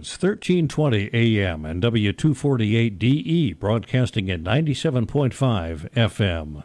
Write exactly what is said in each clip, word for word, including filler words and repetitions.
Rapids, thirteen twenty A M and W two forty-eight D E, broadcasting at ninety-seven point five F M.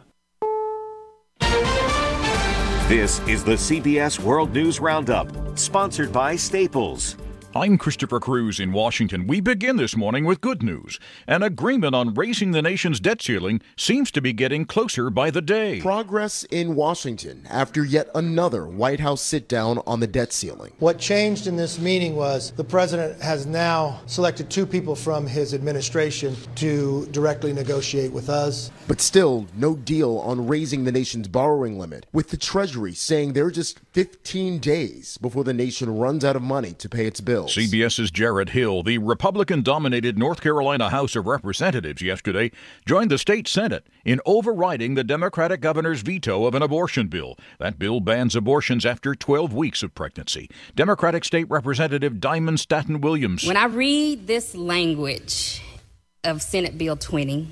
This is the C B S World News Roundup, sponsored by Staples. I'm Christopher Cruz in Washington. We begin this morning with good news. An agreement on raising the nation's debt ceiling seems to be getting closer by the day. Progress in Washington after yet another White House sit-down on the debt ceiling. What changed in this meeting was the president has now selected two people from his administration to directly negotiate with us. But still, no deal on raising the nation's borrowing limit, with the Treasury saying there are just fifteen days before the nation runs out of money to pay its bills. CBS's Jared Hill, the Republican-dominated North Carolina House of Representatives yesterday, joined the state Senate in overriding the Democratic governor's veto of an abortion bill. That bill bans abortions after twelve weeks of pregnancy. Democratic State Representative Diamond Staten Williams. When I read this language of Senate Bill twenty,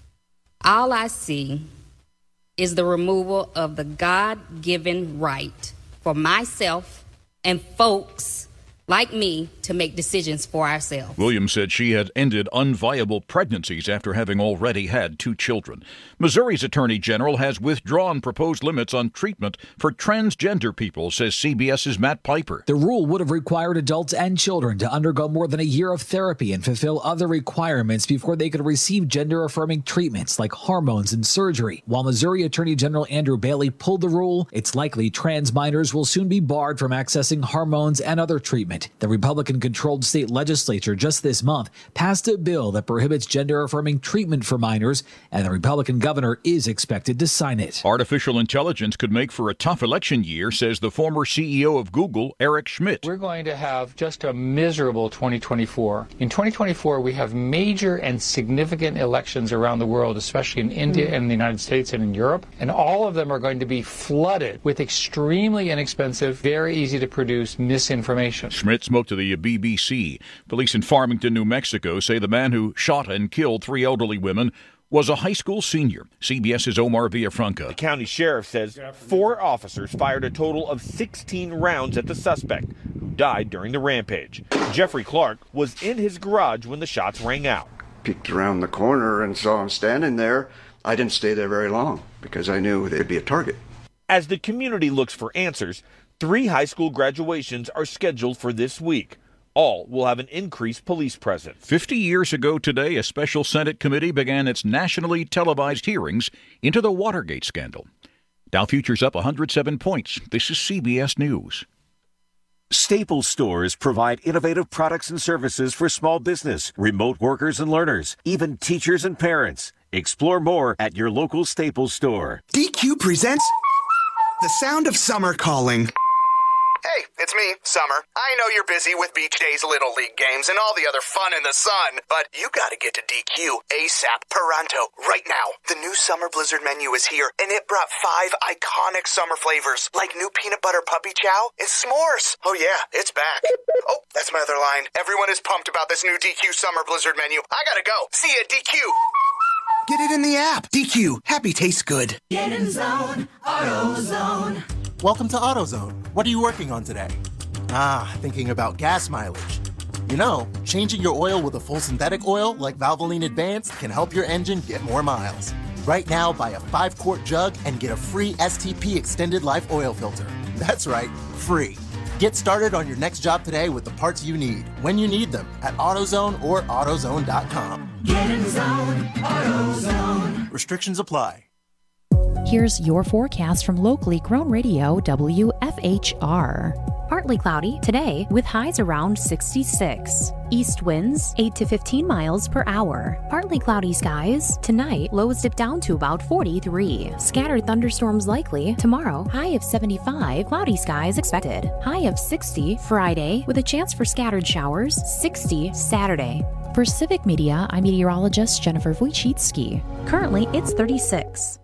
all I see is the removal of the God-given right for myself and folks like me to make decisions for ourselves. Williams said she had ended unviable pregnancies after having already had two children. Missouri's Attorney General has withdrawn proposed limits on treatment for transgender people, says CBS's Matt Piper. The rule would have required adults and children to undergo more than a year of therapy and fulfill other requirements before they could receive gender-affirming treatments like hormones and surgery. While Missouri Attorney General Andrew Bailey pulled the rule, it's likely trans minors will soon be barred from accessing hormones and other treatment. The Republican-controlled state legislature just this month passed a bill that prohibits gender-affirming treatment for minors, and the Republican governor is expected to sign it. Artificial intelligence could make for a tough election year, says the former C E O of Google, Eric Schmidt. We're going to have just a miserable twenty twenty-four. In twenty twenty-four, we have major and significant elections around the world, especially in India and the United States and in Europe, and all of them are going to be flooded with extremely inexpensive, very easy to produce misinformation. Schmidt spoke to the B B C. Police in Farmington, New Mexico say the man who shot and killed three elderly women was a high school senior. CBS's Omar Villafranca. The county sheriff says four officers fired a total of sixteen rounds at the suspect, who died during the rampage. Jeffrey Clark was in his garage when the shots rang out. Peeked around the corner and saw him standing there. I didn't stay there very long because I knew they'd be a target. As the community looks for answers, three high school graduations are scheduled for this week. All will have an increased police presence. Fifty years ago today, a special Senate committee began its nationally televised hearings into the Watergate scandal. Dow futures up one hundred seven points. This is C B S News. Staples stores provide innovative products and services for small business, remote workers and learners, even teachers and parents. Explore more at your local Staples store. D Q presents The Sound of Summer Calling. Hey, it's me, Summer. I know you're busy with Beach Days Little League games and all the other fun in the sun, but you gotta get to D Q ASAP Pronto right now. The new Summer Blizzard menu is here, and it brought five iconic summer flavors, like new peanut butter puppy chow and s'mores. Oh yeah, it's back. Oh, that's my other line. Everyone is pumped about this new D Q Summer Blizzard menu. I gotta go. See ya, D Q. Get it in the app. D Q. Happy tastes good. Get in zone. AutoZone. Welcome to AutoZone. What are you working on today? Ah, thinking about gas mileage. You know, changing your oil with a full synthetic oil like Valvoline Advanced can help your engine get more miles. Right now, buy a five-quart jug and get a free S T P Extended Life Oil Filter. That's right, free. Get started on your next job today with the parts you need, when you need them, at AutoZone or AutoZone dot com. Get in zone. AutoZone. Restrictions apply. Here's your forecast from locally grown radio W F H R. Partly cloudy today with highs around sixty-six. East winds eight to fifteen miles per hour. Partly cloudy skies. Tonight, lows dip down to about forty-three. Scattered thunderstorms likely. Tomorrow, high of seventy-five. Cloudy skies expected. High of sixty Friday with a chance for scattered showers. sixty Saturday. For Civic Media, I'm meteorologist Jennifer Wojcicki. Currently, it's thirty-six.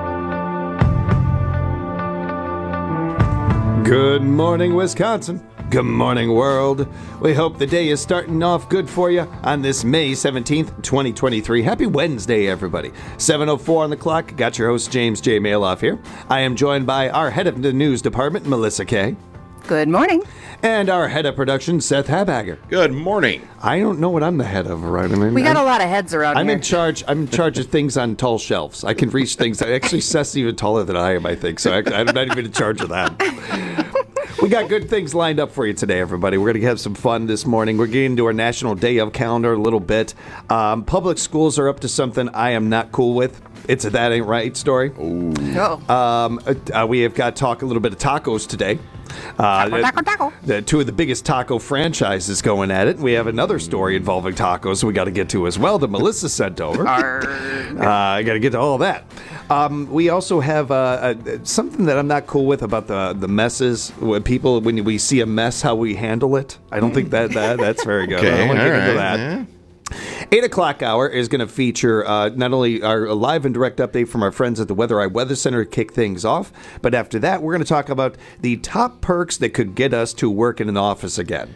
Good morning, Wisconsin. Good morning, world. We hope the day is starting off good for you on this May seventeenth, twenty twenty-three. Happy Wednesday, everybody. seven oh four on the clock. Got your host, James J. Maloff here. I am joined by our head of the news department, Melissa Kay. Good morning. And our head of production, Seth Habagger. Good morning. I don't know what I'm the head of, right? I mean, We got I'm, a lot of heads around I'm here. in charge. I'm in charge of things on tall shelves. I can reach things. Actually, Seth's even taller than I am, I think. So I, I'm not even in charge of that. We got good things lined up for you today, everybody. We're going to have some fun this morning. We're getting into our National Day of calendar a little bit. Um, public schools are up to something I am not cool with. It's a That Ain't Right story. Oh. Um, uh, we have got talk a little bit of tacos today. Uh, Taco, taco, taco. The, two of the biggest taco franchises going at it. We have another story involving tacos we got to get to as well that Melissa sent over. Uh, I got to get to all that. Um, we also have uh, uh, something that I'm not cool with about the the messes. When people, when we see a mess, how we handle it. I don't think that, that that's very good. Okay, I don't want to get all into right, that. yeah. Eight o'clock hour is going to feature uh, not only our live and direct update from our friends at the Weather Eye Weather Center to kick things off, but after that, we're going to talk about the top perks that could get us to work in an office again.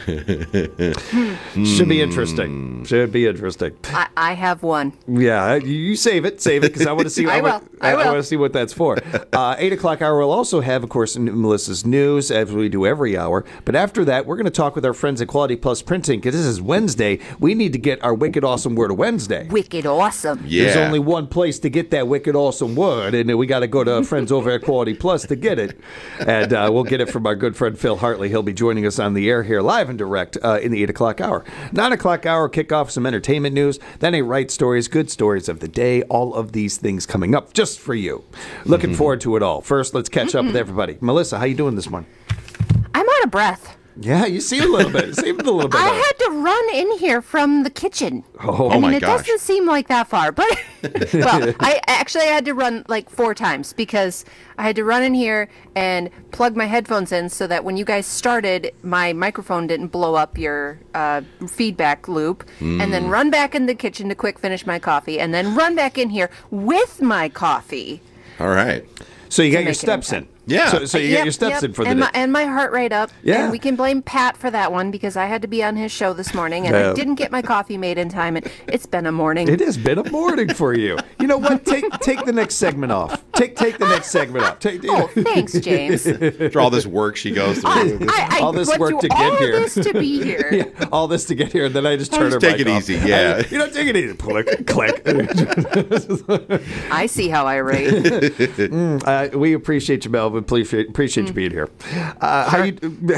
Should be interesting. Should be interesting. I, I have one. Yeah, you save it, save it, because I want to see. I will. Want, I will. want to see what that's for. Uh, Eight o'clock hour. We'll also have, of course, Melissa's news as we do every hour. But after that, we're going to talk with our friends at Quality Plus Printing because this is Wednesday. We need to get our wicked awesome word of Wednesday. Wicked awesome. Yeah. There's only one place to get that wicked awesome word, and we got to go to our friends over at Quality Plus to get it. And uh, we'll get it from our good friend Phil Hartley. He'll be joining us on the air here, live and direct, uh, in the eight o'clock hour. Nine o'clock hour, kick off some entertainment news. That Ain't Right stories, good stories of the day. All of these things coming up just for you. Looking mm-hmm. forward to it all. First, let's catch up with everybody. Melissa, how you doing this morning? I'm out of breath. Yeah, you seem a little bit. You seemed a little bit. I out. had to run in here from the kitchen. Oh, I mean, my it gosh. doesn't seem like that far, but well, I actually had to run like four times because I had to run in here and plug my headphones in so that when you guys started, my microphone didn't blow up your uh, feedback loop, Mm. and then run back in the kitchen to quick finish my coffee, and then run back in here with my coffee. All right. So you got To your make it steps in. in Yeah. So, so you Yep, got your steps yep. in for the and day. my, and my heart rate up. Yeah. And we can blame Pat for that one because I had to be on his show this morning and Yeah. I didn't get my coffee made in time. And it's been a morning. It has been a morning for you. You know what? Take take the next segment off. Take take the next segment off. Take, Oh, thanks, James. After all this work she goes through. I, I all this went work through to get all here. of this to be here. Yeah, all this to get here, and then I just turn Just her take mic it off. easy, yeah. I- you know, take it easy. Click, click. I see how I rate. Mm, uh, we appreciate you, Mel. We appreciate, appreciate you being here. Uh, how you?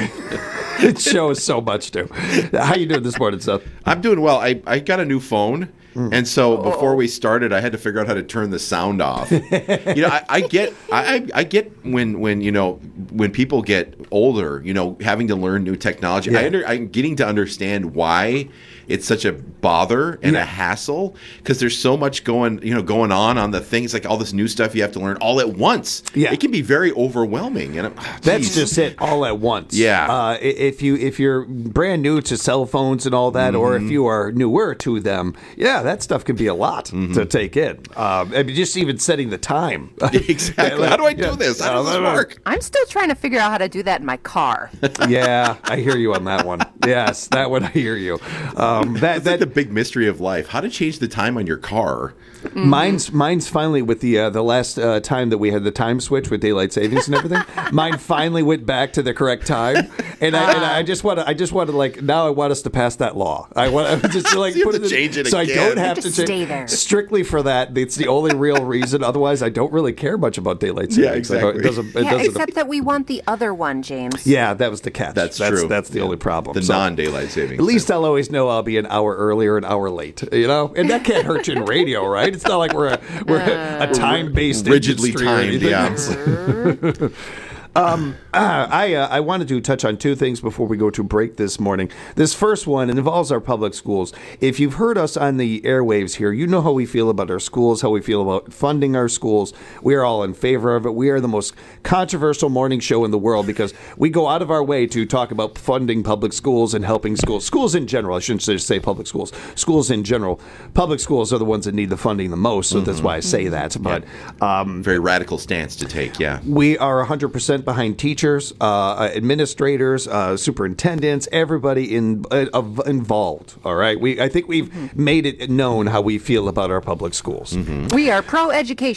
It shows so much too. How you doing this morning, Seth? I'm doing well. I, I got a new phone. And so before we started, I had to figure out how to turn the sound off. You know, I, I get, I, I get when, when you know, when people get older, you know, having to learn new technology. Yeah. I under, I'm getting to understand why it's such a bother and Yeah. a hassle because there's so much going, you know, going on on the things like all this new stuff you have to learn all at once. Yeah. It can be very overwhelming. And oh, That's geez. just it, all at once. Yeah. Uh, i- if you if you're brand new to cell phones and all that, or if you are newer to them, yeah, that stuff can be a lot to take in. Um, I mean, just even setting the time. Exactly. How do I do Yeah. this? How does this work? I'm still trying to figure out how to do that in my car. Yeah, I hear you on that one. Yes, that one I hear you. Um, that That's that like the big mystery of life. How to change the time on your car. Mm-hmm. Mine's mine's finally with the uh, the last uh, time that we had the time switch with daylight savings and everything. Mine finally went back to the correct time, and I, and I just want to I just want to like now I want us to pass that law. I want to just like You put have it to in- change it so I again. don't You have have to to change stay there. strictly for that. It's the only real reason. Otherwise, I don't really care much about daylight savings. Yeah, exactly. It doesn't. It Yeah, doesn't. except that we want the other one, James. Yeah, that was the catch. That's that's true. That's the Yeah. only problem. The So, non-daylight savings. At least I'll always know I'll be an hour early or an hour late. You know, and that can't hurt you in radio, right? It's not like we're a we're a, a time-based rigidly industry or timed, anything. yeah. Um, uh, I uh, I wanted to touch on two things before we go to break this morning. This first one involves our public schools. If you've heard us on the airwaves here, you know how we feel about our schools, how we feel about funding our schools. We are all in favor of it. We are the most controversial morning show in the world because we go out of our way to talk about funding public schools and helping schools. Schools in general. I shouldn't just say public schools. Schools in general. Public schools are the ones that need the funding the most, so that's why I say that. But um, very radical stance to take, yeah. we are one hundred percent behind teachers, uh, administrators, uh, superintendents, everybody in uh, of- involved. All right, we I think we've made it known how we feel about our public schools. We are pro-education.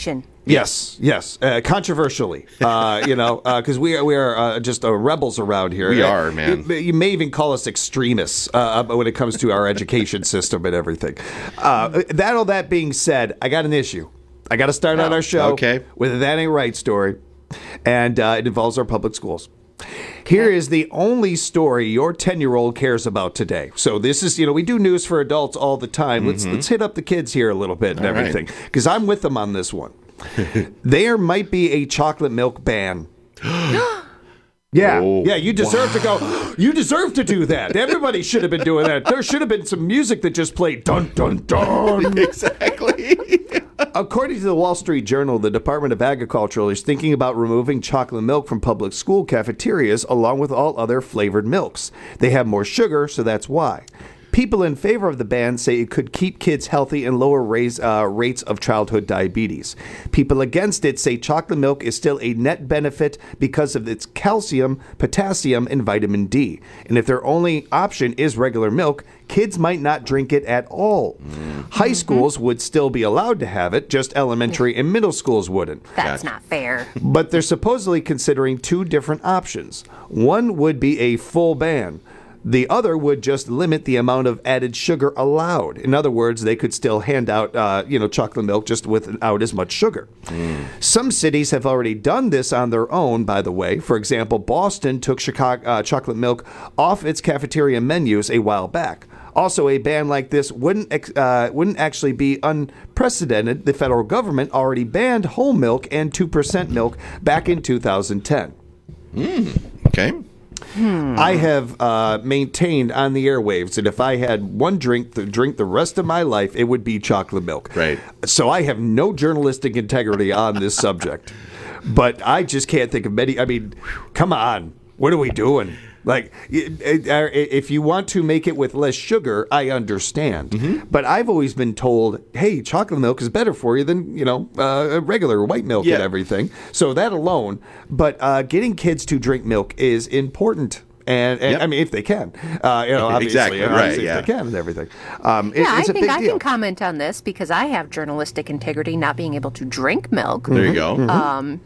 Yes, yes, uh, controversially, uh, you know, because uh, we are we are uh, just uh, rebels around here. We are, man. You, you may even call us extremists uh, when it comes to our education system and everything. Uh, that all that being said, I got an issue. I got to start out our show okay. with a That Ain't Right story, and uh, it involves our public schools. Here is the only story your ten-year-old cares about today. So this is, you know, we do news for adults all the time. Let's mm-hmm. let's hit up the kids here a little bit and all everything, because right. I'm with them on this one. There might be a chocolate milk ban. Yeah, oh, yeah, you deserve wow. to go. You deserve to do that. Everybody should have been doing that. There should have been some music that just played dun dun dun. Exactly. According to the Wall Street Journal, the Department of Agriculture is thinking about removing chocolate milk from public school cafeterias along with all other flavored milks. They have more sugar, so that's why. People in favor of the ban say it could keep kids healthy and lower raise, uh, rates of childhood diabetes. People against it say chocolate milk is still a net benefit because of its calcium, potassium, and vitamin D. And if their only option is regular milk, kids might not drink it at all. Mm. High schools would still be allowed to have it, just elementary and middle schools wouldn't. That's gotcha. Not fair. But they're supposedly considering two different options. One would be a full ban. The other would just limit the amount of added sugar allowed. In other words, they could still hand out, uh, you know, chocolate milk just without as much sugar. Mm. Some cities have already done this on their own, by the way. For example, Boston took Chicago, uh, chocolate milk off its cafeteria menus a while back. Also, a ban like this wouldn't uh, wouldn't actually be unprecedented. The federal government already banned whole milk and two percent milk back in two thousand ten. Mm. Okay. Hmm. I have uh, maintained on the airwaves that if I had one drink to drink the rest of my life, it would be chocolate milk. Right. So I have no journalistic integrity on this subject. But I just can't think of many. I mean, come on. What are we doing? Like, if you want to make it with less sugar, I understand. Mm-hmm. But I've always been told, hey, chocolate milk is better for you than, you know, uh, regular white milk yeah. and everything. So that alone. But uh, getting kids to drink milk is important. And, and yep. I mean, if they can, uh, you know, obviously, exactly, right, obviously if yeah. they can and everything. Um, yeah, it, it's I a think big I deal. can comment on this because I have journalistic integrity, not being able to drink milk. There you go. Mm-hmm. Um,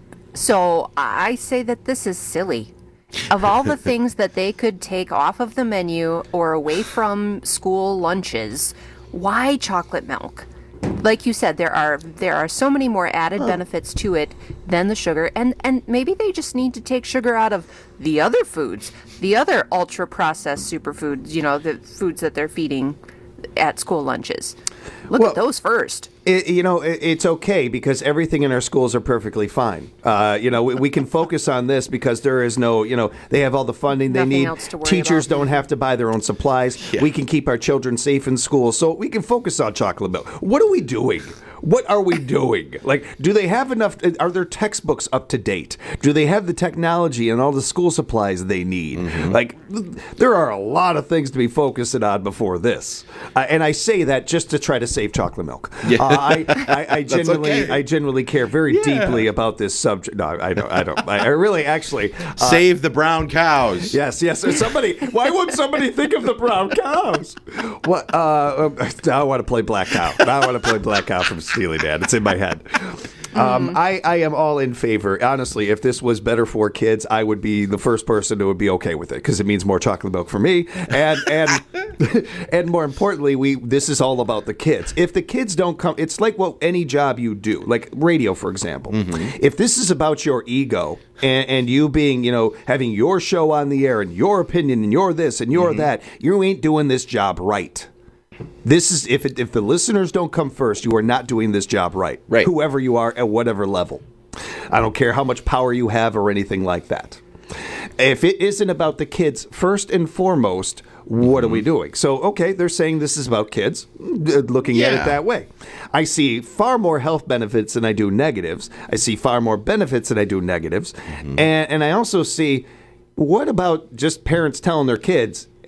so I say that this is silly. Of all the things that they could take off of the menu or away from school lunches, why chocolate milk? Like you said, there are there are so many more added benefits to it than the sugar, and, and maybe they just need to take sugar out of the other foods, the other ultra-processed superfoods, you know, the foods that they're feeding at school lunches. Look well, at those first. It, you know, it, it's okay because everything in our schools are perfectly fine. Uh, you know, we, we can focus on this because there is no, you know, they have all the funding they Nothing need. Else to worry Teachers about. don't have to buy their own supplies. Yeah. We can keep our children safe in school. So we can focus on chocolate milk. What are we doing? What are we doing? Like, do they have enough? Are their textbooks up to date? Do they have the technology and all the school supplies they need? Mm-hmm. Like, there are a lot of things to be focusing on before this. Uh, and I say that just to try to save chocolate milk. Yeah. Uh, I, I, I genuinely, okay. I genuinely care very yeah. deeply about this subject. No, I don't. I don't. I, I really, actually, uh, save the brown cows. Yes, yes. Somebody. Why would somebody think of the brown cows? What? Uh, now I want to play Black Cow. Now I want to play Black Cow from Steely Dan. It's in my head. Um, mm. I, I am all in favor. Honestly, if this was better for kids, I would be the first person who would be okay with it because it means more chocolate milk for me. And and and more importantly, we this is all about the kids. If the kids don't come, it's like what any job you do, like radio, for example. Mm-hmm. If this is about your ego and, and you being, you know, having your show on the air and your opinion and you're this and you're mm-hmm. that, you ain't doing this job right. This is if it, if the listeners don't come first, you are not doing this job right. Right. Whoever you are at whatever level. I don't care how much power you have or anything like that. If it isn't about the kids first and foremost, what mm-hmm. are we doing? So, okay, they're saying this is about kids, looking yeah. at it that way. I see far more health benefits than I do negatives. I see far more benefits than I do negatives. Mm-hmm. And, and I also see, what about just parents telling their kids,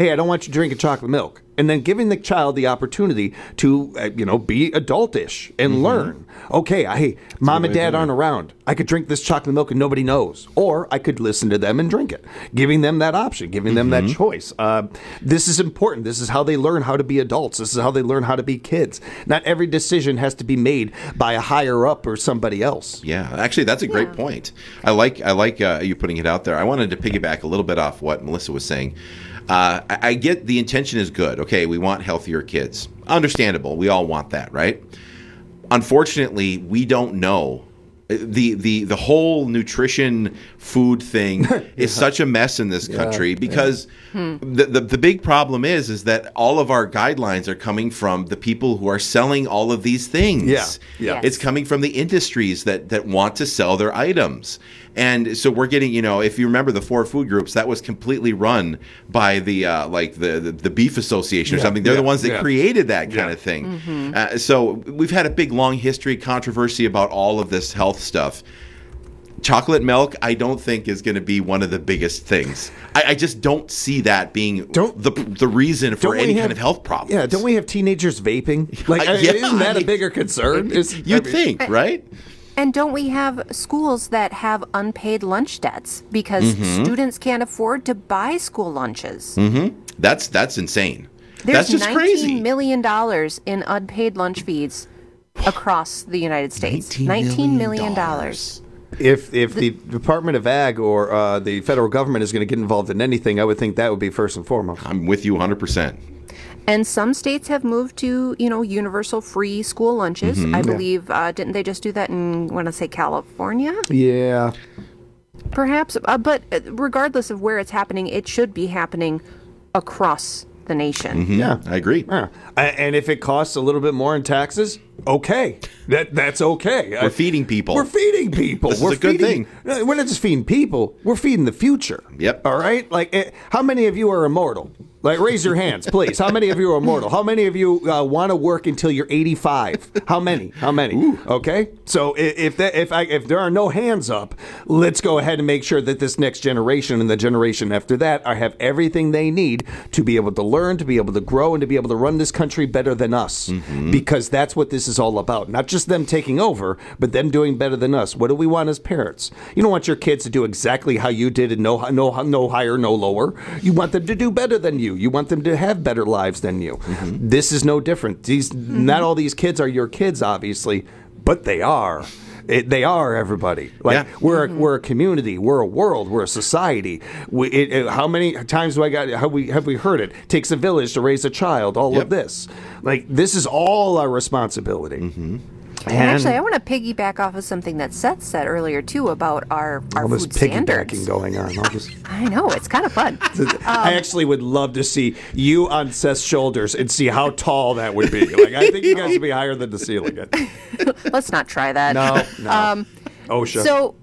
hey, I don't want you drinking chocolate milk. And then giving the child the opportunity to, uh, you know, be adultish and mm-hmm. learn. Okay, I, hey, That's mom and dad aren't around. I could drink this chocolate milk and nobody knows. Or I could listen to them and drink it. Giving them that option, giving them mm-hmm. that choice. Uh, this is important. This is how they learn how to be adults. This is how they learn how to be kids. Not every decision has to be made by a higher up or somebody else. Yeah, actually, that's a great yeah. point. I like I like uh, you putting it out there. I wanted to piggyback a little bit off what Melissa was saying. Uh, I, I get the intention is good. Okay, we want healthier kids. Understandable. We all want that, right? Unfortunately, we don't know. The the the whole nutrition food thing yeah. is such a mess in this country yeah. because yeah. Hmm. The, the the big problem is is that all of our guidelines are coming from the people who are selling all of these things. Yeah, yeah. Yes. It's coming from the industries that that want to sell their items. And so we're getting, you know, if you remember the four food groups, that was completely run by the uh, like the, the the Beef Association or yeah, something. They're yeah, the ones that yeah. created that kind yeah. of thing. Mm-hmm. Uh, so we've had a big, long history, controversy about all of this health stuff. Chocolate milk, I don't think is going to be one of the biggest things. I, I just don't see that being don't, the the reason for any have, kind of health problems. Yeah, don't we have teenagers vaping? Like, uh, yeah, isn't that I, a bigger concern? It's, you'd I mean, think, right? And don't we have schools that have unpaid lunch debts because mm-hmm. students can't afford to buy school lunches? Mm-hmm. That's that's insane. There's that's just nineteen crazy. million dollars in unpaid lunch fees across the United States. nineteen million dollars. If if the, the Department of Ag or uh, the federal government is going to get involved in anything, I would think that would be first and foremost. I'm with you one hundred percent. And some states have moved to, you know, universal free school lunches. Mm-hmm. I believe, yeah. uh, didn't they just do that in, I want to say, California? Yeah. Perhaps. Uh, but regardless of where it's happening, it should be happening across the nation. Mm-hmm. Yeah, I agree. Yeah. And if it costs a little bit more in taxes, okay. That That's okay. We're feeding people. We're feeding people. This we're is a good feeding, thing. We're not just feeding people. We're feeding the future. Yep. All right? Like, how many of you are immortal? Like, raise your hands, please. How many of you are immortal? How many of you uh, want to work until you're eighty-five? How many? How many? Ooh. Okay. So if that, if I, if there are no hands up, let's go ahead and make sure that this next generation and the generation after that are have everything they need to be able to learn, to be able to grow, and to be able to run this country better than us. Mm-hmm. Because that's what this is all about. Not just them taking over, but them doing better than us. What do we want as parents? You don't want your kids to do exactly how you did and no, no, no higher, no lower. You want them to do better than you. You want them to have better lives than you. Mm-hmm. This is no different. These, mm-hmm. Not all these kids are your kids, obviously, but they are. It, they are everybody. Like yeah. we're mm-hmm. a, we're a community. We're a world. We're a society. We, it, it, how many times do I got? Have we have we heard it? Takes a village to raise a child. All yep. of this, like this, is all our responsibility. Mm-hmm. And actually, I want to piggyback off of something that Seth said earlier too about our our all food this piggybacking standards. going on. All this. I know, it's kind of fun. um, I actually would love to see you on Seth's shoulders and see how tall that would be. Like I think you guys would be higher than the ceiling. Let's not try that. No, no. Um, OSHA. So.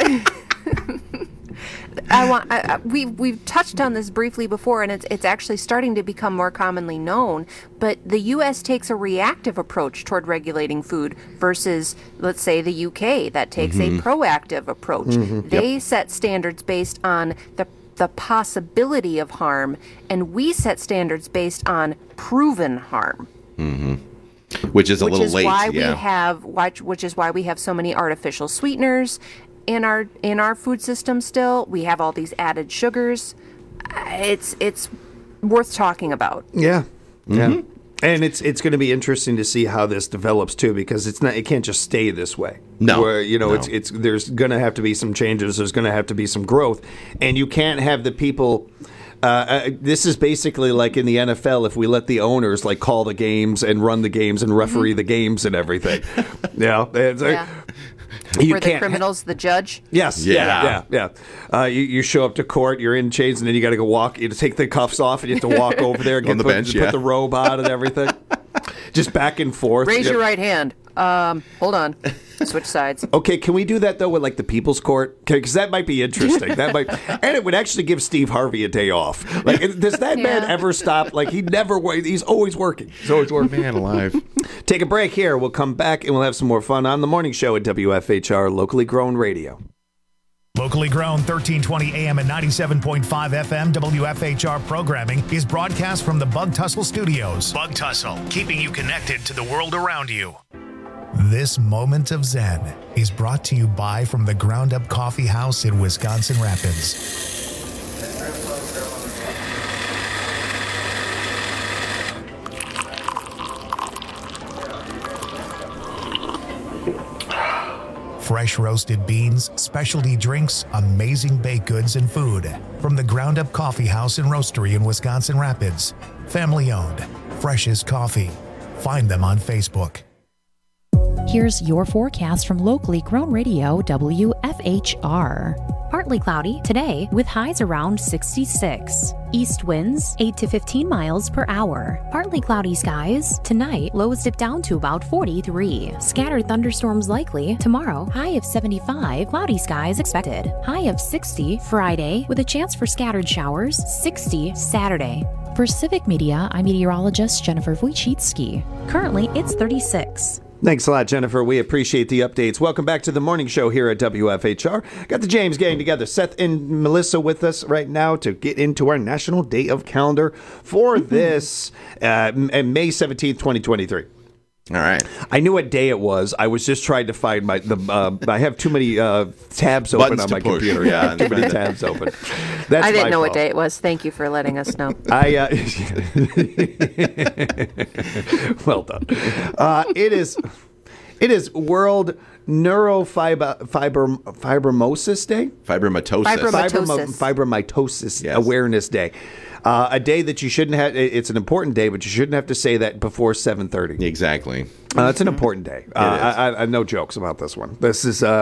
I want. I, I, we we've touched on this briefly before, and it's it's actually starting to become more commonly known. But the U S takes a reactive approach toward regulating food versus, let's say, the U K that takes mm-hmm. a proactive approach. Mm-hmm. They yep. set standards based on the the possibility of harm, and we set standards based on proven harm. Mm-hmm. Which is a which little is late. Why yeah. we have, which is why we have so many artificial sweeteners in our in our food system. Still, we have all these added sugars. It's it's worth talking about. Yeah, mm-hmm. yeah, and it's it's going to be interesting to see how this develops too, because it's not it can't just stay this way. No, Where, you know, no. it's it's there's going to have to be some changes. There's going to have to be some growth, and you can't have the people. Uh, uh, this is basically like in the N F L if we let the owners like call the games and run the games and referee mm-hmm. the games and everything. yeah, it's like, yeah. You Were the criminals the judge? Yes. Yeah. Yeah. Yeah. yeah. Uh, you, you show up to court, you're in chains, and then you got to go walk. You take the cuffs off, and you have to walk over there, get on the put, bench, put yeah. the robe on and everything. Just back and forth. Raise yep. your right hand. Um, hold on. Switch sides. Okay, can we do that though with like the People's Court? Because that might be interesting. That might, and it would actually give Steve Harvey a day off. Like, does that yeah. man ever stop? Like, he never. He's always working. He's always working. Man alive. Take a break here. We'll come back and we'll have some more fun on the morning show at W F H R, locally grown radio. Locally grown thirteen twenty A M and ninety-seven point five F M W F H R programming is broadcast from the Bug Tussle Studios. Bug Tussle, keeping you connected to the world around you. This moment of Zen is brought to you by From the Ground Up Coffee House in Wisconsin Rapids. Fresh roasted beans, specialty drinks, amazing baked goods, and food. From the Ground Up Coffee House and Roastery in Wisconsin Rapids. Family owned. Freshest coffee. Find them on Facebook. Here's your forecast from locally grown radio W F H R. Partly cloudy today with highs around sixty-six. East winds eight to fifteen miles per hour. Partly cloudy skies. Tonight, lows dip down to about forty-three. Scattered thunderstorms likely. Tomorrow, high of seventy-five. Cloudy skies expected. High of sixty Friday with a chance for scattered showers. sixty Saturday. For Civic Media, I'm meteorologist Jennifer Wojcicki. Currently, it's thirty-six. Thanks a lot, Jennifer. We appreciate the updates. Welcome back to the morning show here at W F H R. Got the James gang together. Seth and Melissa with us right now to get into our National Day of Calendar for this uh, May seventeenth, twenty twenty-three. All right. I knew what day it was. I was just trying to find my. The uh, I have too many uh, tabs open Buttons on to my push. computer. Yeah, too many tabs open. That's I didn't my know fault. what day it was. Thank you for letting us know. I uh, well done. Uh, it is. It is World Neurofibromatosis Day. Fibromatosis. Fibromatosis. Fibromatosis Yes. Awareness Day. Uh, a day that you shouldn't have. It's an important day, but you shouldn't have to say that before seven thirty. Exactly. Uh, it's an important day. Uh, I, I, I no jokes about this one. This is. Uh,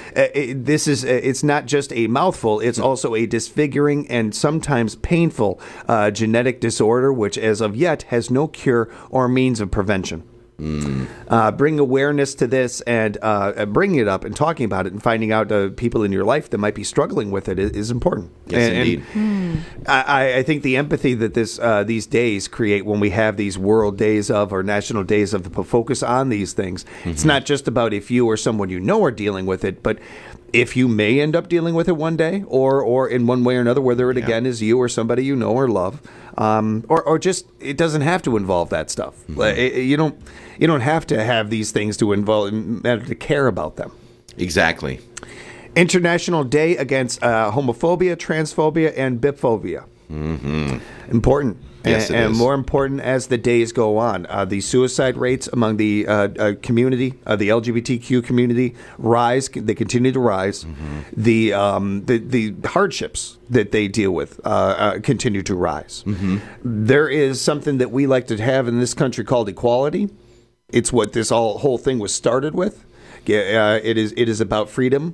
it, this is. It's not just a mouthful. It's also a disfiguring and sometimes painful uh, genetic disorder, which, as of yet, has no cure or means of prevention. Mm. Uh, bring awareness to this and uh, bringing it up and talking about it and finding out uh, people in your life that might be struggling with it is, is important. Yes, and, indeed. And I, I think the empathy that this uh, these days create when we have these world days of or national days of the focus on these things, mm-hmm. It's not just about if you or someone you know are dealing with it, but if you may end up dealing with it one day or or in one way or another, whether it yeah. again is you or somebody you know or love. Um, or, or just it doesn't have to involve that stuff. Mm-hmm. It, you don't you don't have to have these things to involve matter to care about them. Exactly. International Day Against uh, Homophobia, Transphobia, and Biphobia. Mm-hmm. Important. Yes, and, it and is. more important as the days go on. Uh, the suicide rates among the uh, uh, community, uh, the L G B T Q community, rise. They continue to rise. Mm-hmm. The, um, the the hardships that they deal with uh, uh, continue to rise. Mm-hmm. There is something that we like to have in this country called equality. It's what this all whole thing was started with. Uh, it is it is about freedom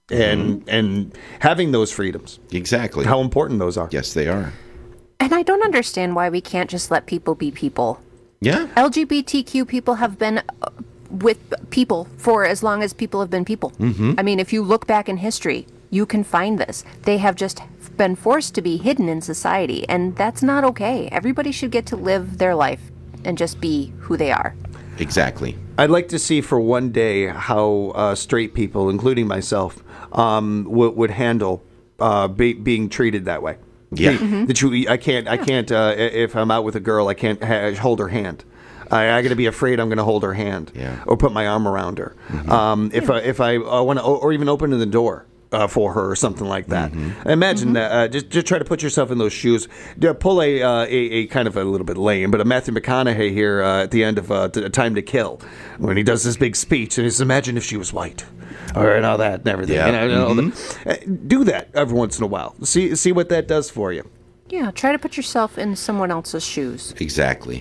and mm-hmm. and having those freedoms. Exactly. How important those are. Yes, they are. And I don't understand why we can't just let people be people. Yeah. L G B T Q people have been uh, with people for as long as people have been people. Mm-hmm. I mean, if you look back in history, you can find this. They have just been forced to be hidden in society, and that's not okay. Everybody should get to live their life and just be who they are. Exactly. I'd like to see for one day how uh, straight people, including myself, um, w- would handle uh, be- being treated that way. Yeah. Mm-hmm. That you, I can't. I can't. Uh, if I'm out with a girl, I can't ha- hold her hand. I, I got to be afraid I'm going to hold her hand, yeah. or put my arm around her. Mm-hmm. Um, if I, if I uh, want to, or even open the door uh, for her or something like that. Mm-hmm. Imagine Mm-hmm. that. Uh, just, just try to put yourself in those shoes. D- Pull a, uh, a a kind of a little bit lame, but a Matthew McConaughey here uh, at the end of uh, t- Time to Kill, when he does this big speech, and he says, "Imagine if she was white." Or and all that and everything. Yeah. You know, you know, Mm-hmm. the- uh, do that every once in a while. See see what that does for you. Yeah, try to put yourself in someone else's shoes. Exactly.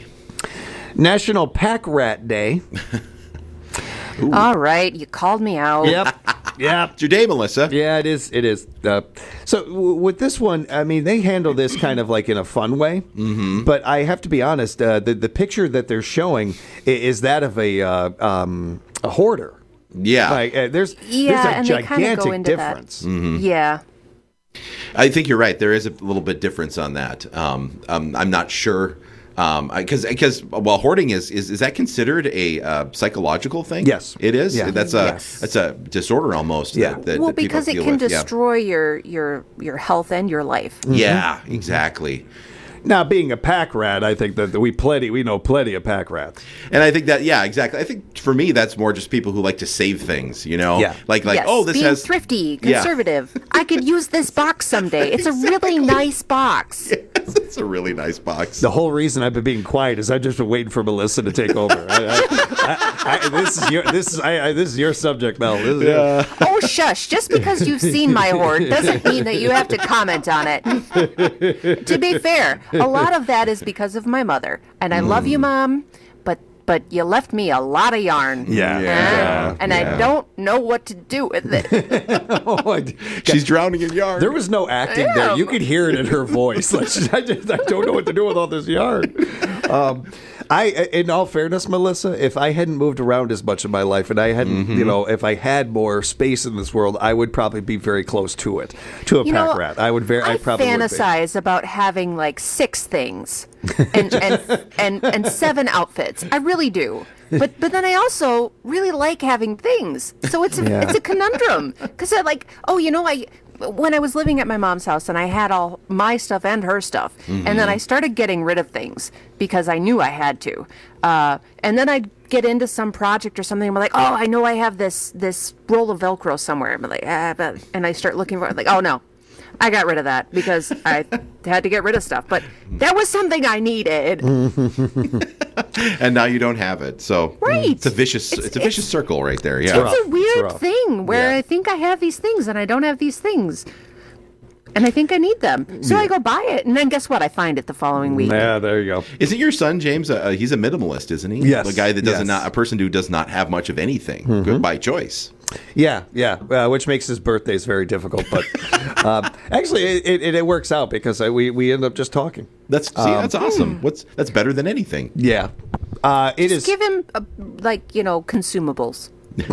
National Pack Rat Day. All right, you called me out. Yep. Yep. It's your day, Melissa. Yeah, it is. It is. Uh, so w- with this one, I mean, they handle this kind of like in a fun way. Mm-hmm. But I have to be honest. Uh, the the picture that they're showing i- is that of a uh, um, a hoarder. Yeah. Like uh, there's Yeah, there's a and they kind of gigantic go into difference. that. Mm-hmm. Yeah. I think you're right. There is a little bit difference on that. Um, um, I'm not sure Um, because because well, hoarding is, is is that considered a uh, psychological thing? Yes, it is. Yeah. That's a Yes. that's a disorder almost. Yeah. That, that, well, that people because it deal can with. Yeah. destroy your your your health and your life. Yeah, exactly. Now, being a pack rat, I think that we plenty we know plenty of pack rats. And I think that, yeah, exactly. I think for me, that's more just people who like to save things, you know? Yeah. Like, like Yes, oh, this being has... thrifty, Yeah. conservative. I could use this box someday. It's a really nice box. It's a really nice box. The whole reason I've been being quiet is I've just been waiting for Melissa to take over. I, I, I, I, this is your this is I, I, this is your subject, Mel. This is Yeah. Oh, shush. Just because you've seen my hoard doesn't mean that you have to comment on it. To be fair, a lot of that is because of my mother. And I love you, Mom, but but you left me a lot of yarn. Yeah. Uh, Yeah. and Yeah. I don't know what to do with it. Oh, I- She's drowning in yarn. There was no acting there. You could hear it in her voice. Like, she- I, just, I don't know what to do with all this yarn. Um, I, in all fairness, Melissa, if I hadn't moved around as much in my life, and I hadn't, Mm-hmm. you know, if I had more space in this world, I would probably be very close to it, to a You pack know, rat. I would very, I, I probably would be. fantasize about having like six things and and, and and seven outfits. I really do. But but then I also really like having things. So it's a, Yeah. it's a conundrum because I like oh you know I when I was living at my mom's house and I had all my stuff and her stuff and then I started getting rid of things because I knew I had to. Uh, and then I'd get into some project or something and I'm like, oh, I know I have this this roll of Velcro somewhere. I'm like, ah, but, and I start looking for it like, oh no. I got rid of that because I had to get rid of stuff, but that was something I needed. And now you don't have it. So Right. it's a vicious it's, It's- a vicious it's- circle right there. Yeah. It's a weird rough. thing where Yeah. I think I have these things and I don't have these things. And I think I need them. So I go buy it. And then guess what? I find it the following week. Yeah, there you go. Isn't your son James? Uh, he's a minimalist, isn't he? Yes. A guy that does Yes. not, a person who does not have much of anything, good by choice. Yeah, yeah, uh, which makes his birthdays very difficult. But um, actually, it, it, it works out because uh, we, we end up just talking. That's see, Um, that's awesome. What's that's better than anything. Yeah, uh, it Just is. give him, uh, like, you know, consumables.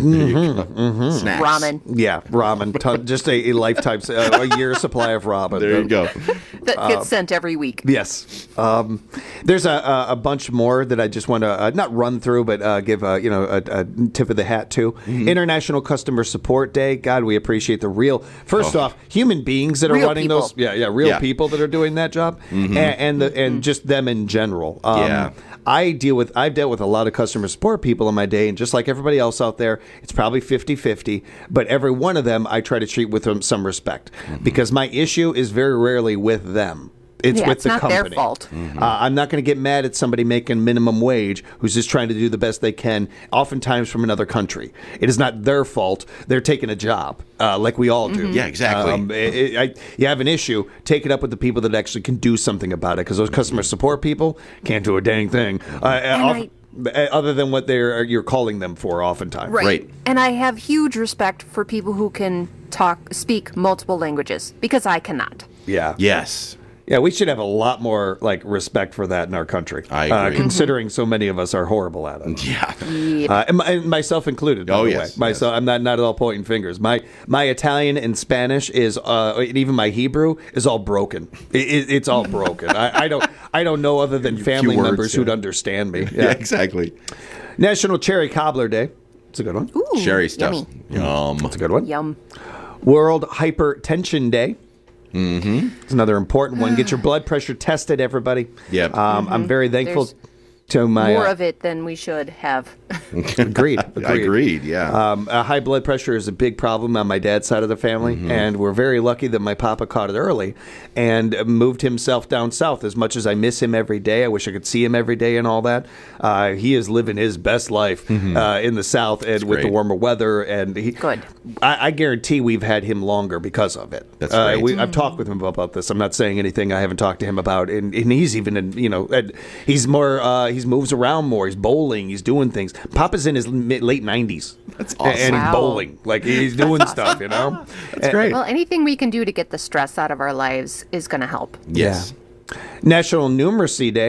Snacks. Ramen. Yeah, ramen. Ton, just a, a lifetime, uh, a year supply of ramen. There you go. That Uh, gets sent every week. Yes. Um, there's a, a, a bunch more that I just want to uh, not run through, but uh, give a, you know a, a tip of the hat to. Mm-hmm. International Customer Support Day. God, we appreciate the real. First Oh. off, human beings that are Real running people. those. Yeah, yeah, real Yeah. people that are doing that job, Mhm. and and, the, and just them in general. Um, Yeah. I deal with I've dealt with a lot of customer support people in my day, and just like everybody else out there, it's probably fifty-fifty, but every one of them I try to treat with um, some respect because my issue is very rarely with them. It's Yeah, with it's the not their company. fault. Uh, I'm not going to get mad at somebody making minimum wage who's just trying to do the best they can, oftentimes from another country. It is not their fault. They're taking a job, uh, like we all do. Yeah, exactly. Um, it- it- I- you have an issue, take it up with the people that actually can do something about it, because those customer support people can't do a dang thing. Uh, uh, I- off- other than what they're you're calling them for, oftentimes. Right. Right. And I have huge respect for people who can talk, speak multiple languages because I cannot. Yeah. Yes. Yeah, we should have a lot more like respect for that in our country. I Uh, agree. considering so many of us are horrible at it. Yeah. Uh, and, my, and myself included. By Oh, the yes, way. Myself, I'm not not at all pointing fingers. My my Italian and Spanish is, uh, and even my Hebrew is all broken. It, it, it's all broken. I, I don't I don't know other than family words, members yeah. who'd understand me. Yeah, exactly. National Cherry Cobbler Day. It's a good one. Ooh, Sherry stuff. Yummy. Yum. It's a good one. Yum. World Hypertension Day. Mm-hmm. It's another important one. Get your blood pressure tested, everybody. Yep. Um, I'm very thankful There's to my More uh, of it than we should have. agreed. Agreed. Agreed. Yeah. Um, uh, high blood pressure is a big problem on my dad's side of the family, and we're very lucky that my papa caught it early and uh, moved himself down south. As much as I miss him every day, I wish I could see him every day and all that. Uh, he is living his best life uh, in the south and with the great. warmer weather. And he, Good. I, I guarantee we've had him longer because of it. That's uh, great. we, I've talked with him about this. I'm not saying anything I haven't talked to him about, and, and he's even in, you know, and he's more. Uh, he moves around more. He's bowling. He's doing things. Papa's in his mid, late nineties. That's And awesome. he's Wow. bowling. Like he's doing stuff, you know? That's great. Well, anything we can do to get the stress out of our lives is going to help. Yes. National Numeracy Day.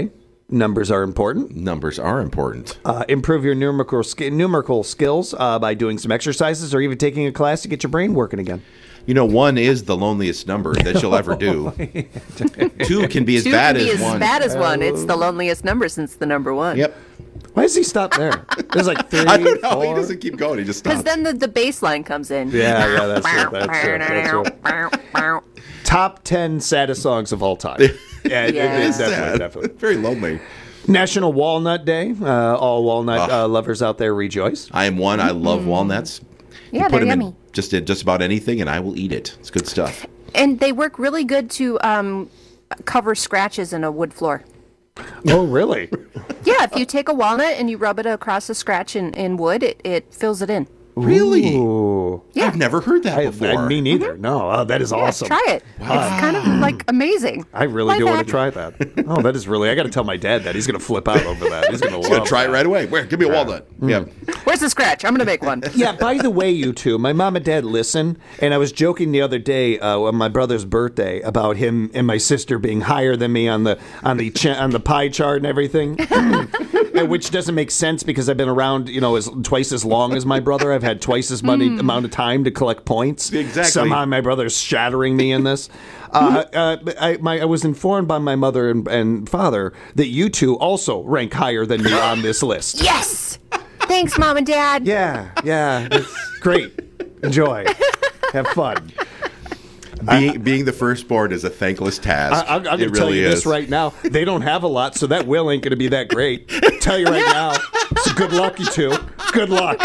Numbers are important. Numbers are important. Uh, improve your numerical sk- numerical skills uh, by doing some exercises or even taking a class to get your brain working again. You know, one is the loneliest number that you'll ever do. Two can be as Two bad can be as as one. bad as one. It's the loneliest number since the number one. Yep. Why does he stop there? There's like three, I don't know. four. He doesn't keep going. He just Because stops. then the, the bass line comes in. Yeah, yeah, that's it. That's it. That's it. Top ten saddest songs of all time. Yeah, it- it- Yeah. it's Sad. definitely, definitely. Very lonely. National Walnut Day. Uh, all walnut uh, lovers out there rejoice. I am one. I love walnuts. Yeah, you put they're them yummy. in just in just about anything, and I will eat it. It's good stuff. And they work really good to um, cover scratches in a wood floor. Oh, really? Yeah, if you take a walnut and you rub it across a scratch in, in wood, it, it fills it in. Really? Ooh. Yeah. I've never heard that I, before. I, me neither. No, oh, that is Yeah, awesome. try it. It's kind of like amazing. I really Life do want hack. to try that. Oh, that is really. I got to tell my dad that. He's going to flip out over that. He's going to He's love gonna try that. it right away. Where? Give me a walnut. Yeah. Where's the scratch? I'm going to make one. Yeah, by the way, you two, my mom and dad listen, and I was joking the other day uh, on my brother's birthday about him and my sister being higher than me on the on the ch- on the pie chart and everything, and which doesn't make sense because I've been around, you know, as twice as long as my brother. I've had twice as much amount of time to collect points. Exactly. Somehow my brother's shattering me in this. Uh, uh, I, my, I was informed by my mother and, and father that you two also rank higher than me on this list. Yes! Thanks, Mom and Dad. Yeah, yeah, it's great. Enjoy. Have fun. Being, being the firstborn is a thankless task. I, I'm, I'm it going to tell really you is. this right now. They don't have a lot, so that will ain't going to be that great. Tell you right now. So good luck, you two. Good luck.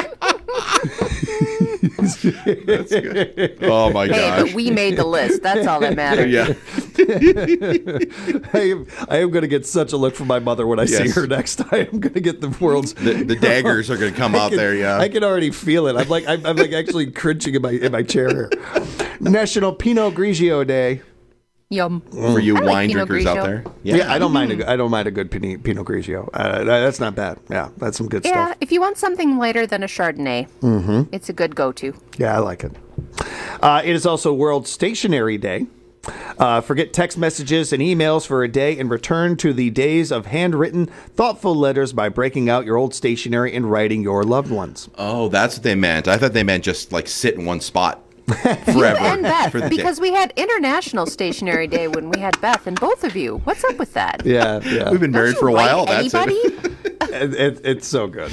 That's good. Oh my Hey, gosh. but we made the list. That's all that matters. Yeah. I am, I am going to get such a look from my mother when I see Yes. her next time. I'm going to get the world's. The, the daggers are going to come I out can- there. Yeah. I can already feel it. I'm like I'm, I'm like actually cringing in my in my chair here. National Pinot Grigio Day. Yum. For you I like wine Pinot drinkers out Grigio. there. Yeah, I don't mind. A, good- I don't mind a good Pinot, Pinot Grigio. Uh, that's not bad. Yeah, that's some good Yeah, stuff. if you want something lighter than a Chardonnay, Mm-hmm. it's a good go-to. Yeah, I like it. Uh, it is also World Stationery Day. Uh, forget text messages and emails for a day and return to the days of handwritten, thoughtful letters by breaking out your old stationery and writing your loved ones. Oh, that's what they meant. I thought they meant just like sit in one spot forever. And Beth, for the day. because we had International Stationery Day when we had Beth and both of you. What's up with that? Yeah, yeah. We've been Don't married you for a like while. That's anybody? it. It, it, it's so good.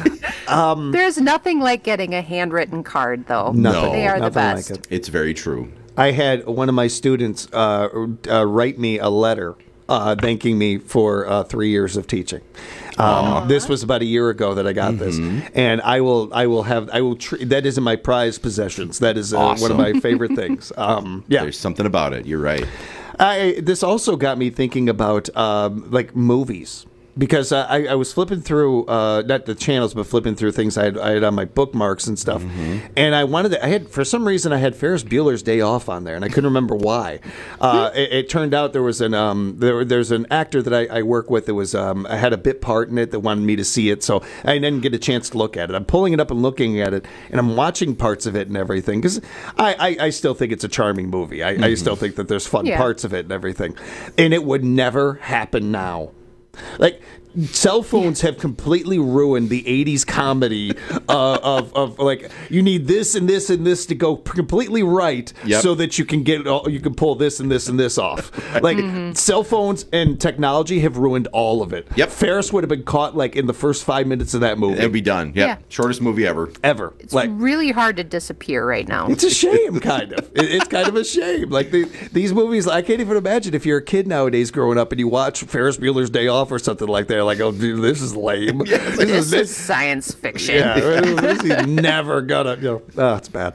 Um, There's nothing like getting a handwritten card, though. Nothing. They are the Nothing best. like it. It's very true. I had one of my students uh, uh, write me a letter uh, thanking me for uh, three years of teaching. Um, this was about a year ago that I got this, and I will, I will have, I will. Tr- that is in my prized possessions. That is uh, one Awesome. of my favorite things. Um, yeah, There's something about it. You're right. I, this also got me thinking about um, like movies. Because uh, I, I was flipping through, uh, not the channels, but flipping through things I had, I had on my bookmarks and stuff. And I wanted to, I had, for some reason, I had Ferris Bueller's Day Off on there, and I couldn't remember why. Uh, it, it turned out there was an, um, there, there's an actor that I, I work with that was, um, I had a bit part in it that wanted me to see it, so I didn't get a chance to look at it. I'm pulling it up and looking at it, and I'm watching parts of it and everything, because I, I, I still think it's a charming movie. I, I still think that there's fun Yeah. parts of it and everything. And it would never happen now. Like, cell phones have completely ruined the eighties comedy uh, of, of like you need this and this and this to go completely right Yep. so that you can get all, you can pull this and this and this off. Like cell phones and technology have ruined all of it. Yep. Ferris would have been caught like in the first five minutes of that movie. It'll be done. Yep. Yeah. Shortest movie ever. ever. It's like really hard to disappear right now. it's a shame, kind of. It- It's kind of a shame. Like the, these movies, I can't even imagine if you're a kid nowadays growing up and you watch Ferris Bueller's Day Off or something like that. Like, oh, dude, this is lame. this This is science fiction. Yeah, this is never gonna. You know, oh, it's bad.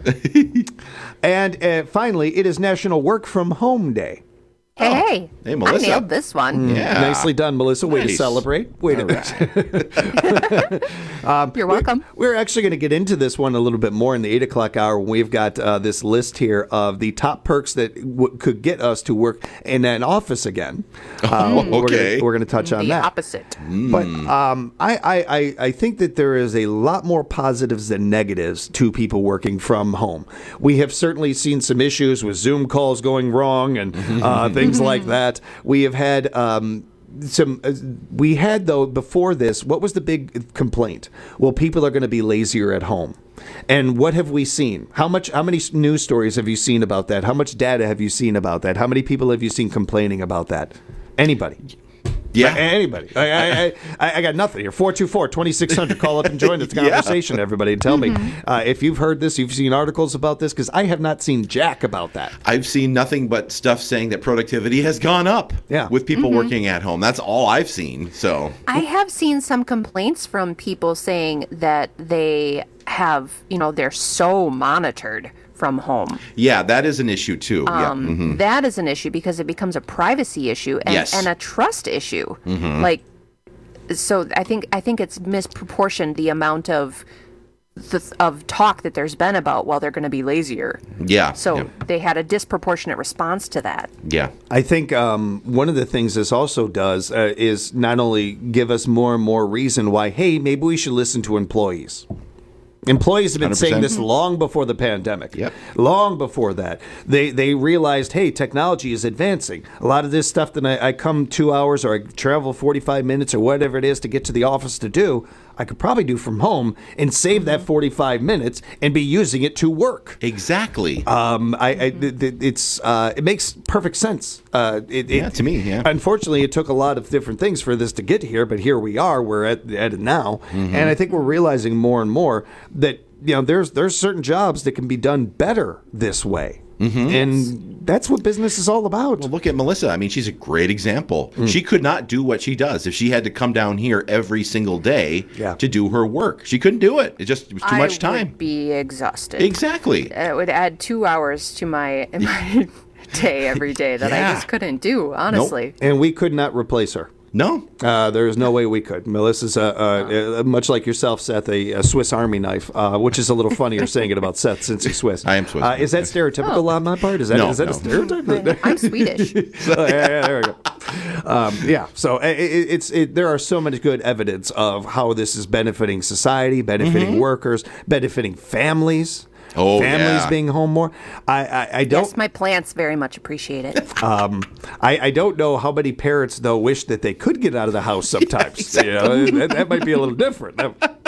And uh, finally, it is National Work from Home Day. Hey, hey, Hey, I Melissa. nailed this one. Yeah. Nicely done, Melissa. Way to Nice. celebrate. Way to. um, You're welcome. We're actually going to get into this one a little bit more in the eight o'clock hour. We've got uh, this list here of the top perks that w- could get us to work in an office again. Oh, We're okay. gonna, we're going to touch on The that. opposite. But um, I, I, I, I think that there is a lot more positives than negatives to people working from home. We have certainly seen some issues with Zoom calls going wrong and uh, things like that. We have had um, some uh, we had though before this. What was the big complaint? Well, people are going to be lazier at home. And what have we seen? How much? How many news stories have you seen about that? How much data have you seen about that? How many people have you seen complaining about that? Anybody? Yeah, anybody. I, I, I, I got nothing here. four two four, two six zero zero. Call up and join this conversation, yeah. everybody, and tell mm-hmm. me uh, if you've heard this, you've seen articles about this, because I have not seen jack about that. I've seen nothing but stuff saying that productivity has gone up yeah. with people mm-hmm. working at home. That's all I've seen. So I have seen some complaints from people saying that they have, you know, they're so monitored from home. Yeah, that is an issue too. Um, yeah. Mm-hmm. That is an issue because it becomes a privacy issue and, yes. and a trust issue. Mm-hmm. Like, so I think I think it's misproportioned the amount of the, of talk that there's been about, well, they're going to be lazier. Yeah. So yeah. they had a disproportionate response to that. Yeah. I think um, one of the things this also does uh, is not only give us more and more reason why, hey, maybe we should listen to employees. Employees have been one hundred percent saying this long before the pandemic. Yep. Long before that. They they realized, hey, technology is advancing. A lot of this stuff that I, I come two hours or I travel forty-five minutes or whatever it is to get to the office to do, I could probably do from home and save that forty-five minutes and be using it to work. Exactly. Um, I, I it's uh, it makes perfect sense. Uh, it, yeah, it, to me, yeah. Unfortunately, it took a lot of different things for this to get here, but here we are. We're at, at it now, mm-hmm. and I think we're realizing more and more that you know there's there's certain jobs that can be done better this way. Mm-hmm. And that's what business is all about. Well, look at Melissa. I mean, she's a great example. Mm. She could not do what she does if she had to come down here every single day yeah. to do her work. She couldn't do it. It just it was too I much time. I would be exhausted. Exactly. It would add two hours to my, my day every day that yeah. I just couldn't do, honestly. Nope. And we could not replace her. No. Uh, there is no way we could. Melissa's, uh, uh, uh, much like yourself, Seth, a, a Swiss Army knife, uh, which is a little funnier saying it about Seth since he's Swiss. I am Swiss. Uh, is that stereotypical oh. on my part? Is that, no, is that no. a stereotype? I'm Swedish. so, yeah, yeah, there we go. Um, yeah, so it, it's it, there are so much good evidence of how this is benefiting society, benefiting mm-hmm. workers, benefiting families. Oh, families yeah. being home more. I, I, I don't. Yes, my plants very much appreciate it. Um, I, I don't know how many parents though wish that they could get out of the house sometimes. exactly. You know, that, that might be a little different.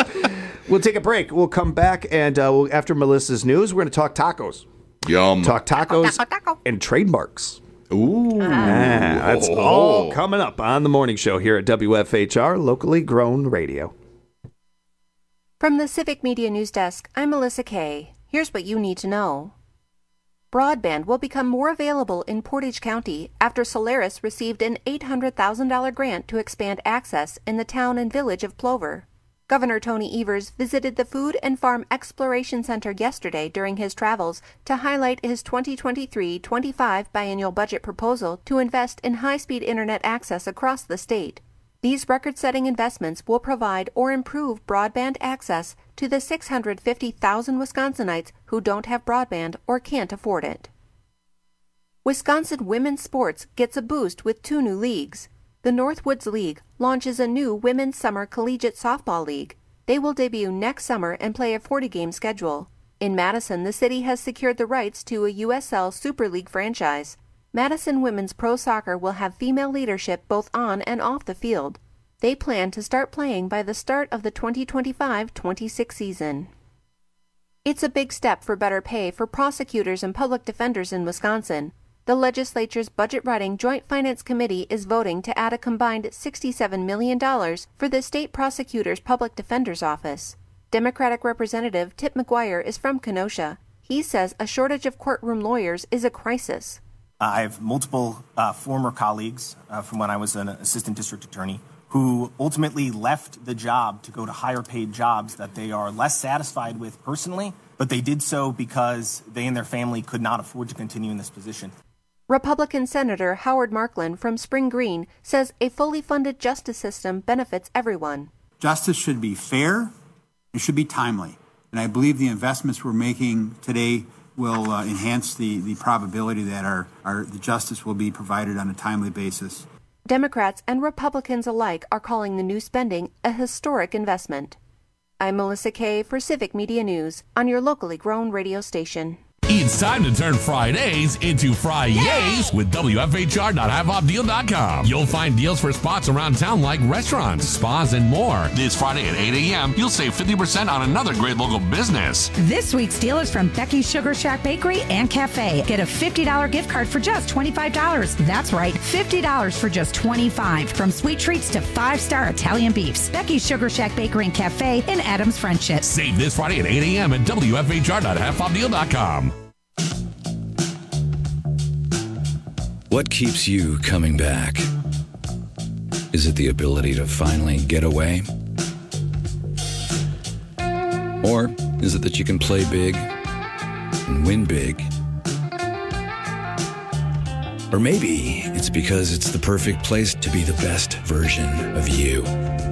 We'll take a break. We'll come back and uh, we'll, after Melissa's news, we're going to talk tacos. Yum. Talk tacos taco, taco, taco. and trademarks. Ooh, ah, that's oh. all coming up on the morning show here at W F H R, locally grown radio. From the Civic Media News Desk, I'm Melissa Kay. Here's what you need to know. Broadband will become more available in Portage County after Solaris received an eight hundred thousand dollars grant to expand access in the town and village of Plover. Governor Tony Evers visited the Food and Farm Exploration Center yesterday during his travels to highlight his twenty twenty-three twenty-five biennial budget proposal to invest in high-speed internet access across the state. These record-setting investments will provide or improve broadband access to the six hundred fifty thousand Wisconsinites who don't have broadband or can't afford it. Wisconsin women's sports gets a boost with two new leagues. The Northwoods League launches a new Women's Summer Collegiate Softball League. They will debut next summer and play a forty-game schedule. In Madison, the city has secured the rights to a U S L Super League franchise. Madison Women's Pro Soccer will have female leadership both on and off the field. They plan to start playing by the start of the twenty twenty-five twenty-six season. It's a big step for better pay for prosecutors and public defenders in Wisconsin. The legislature's Budget Writing Joint Finance Committee is voting to add a combined sixty-seven million dollars for the state prosecutor's public defender's office. Democratic Representative Tip McGuire is from Kenosha. He says a shortage of courtroom lawyers is a crisis. I have multiple uh, former colleagues uh, from when I was an assistant district attorney who ultimately left the job to go to higher paid jobs that they are less satisfied with personally, but they did so because they and their family could not afford to continue in this position. Republican Senator Howard Markland from Spring Green says a fully funded justice system benefits everyone. Justice should be fair, it should be timely, and I believe the investments we're making today will uh, enhance the, the probability that our, our the justice will be provided on a timely basis. Democrats and Republicans alike are calling the new spending a historic investment. I'm Melissa Kay for Civic Media News on your locally grown radio station. It's time to turn Fridays into Fri-yays with W F H R dot hip hop deal dot com. You'll find deals for spots around town like restaurants, spas, and more. This Friday at eight a.m., you'll save fifty percent on another great local business. This week's deal is from Becky's Sugar Shack Bakery and Cafe. Get a fifty dollars gift card for just twenty-five dollars. That's right, fifty dollars for just twenty-five dollars. From sweet treats to five-star Italian beefs. Becky's Sugar Shack Bakery and Cafe in Adams Friendship. Save this Friday at eight a.m. at W F H R dot hip hop deal dot com. What keeps you coming back? Is it the ability to finally get away? Or is it that you can play big and win big? Or maybe it's because it's the perfect place to be the best version of you.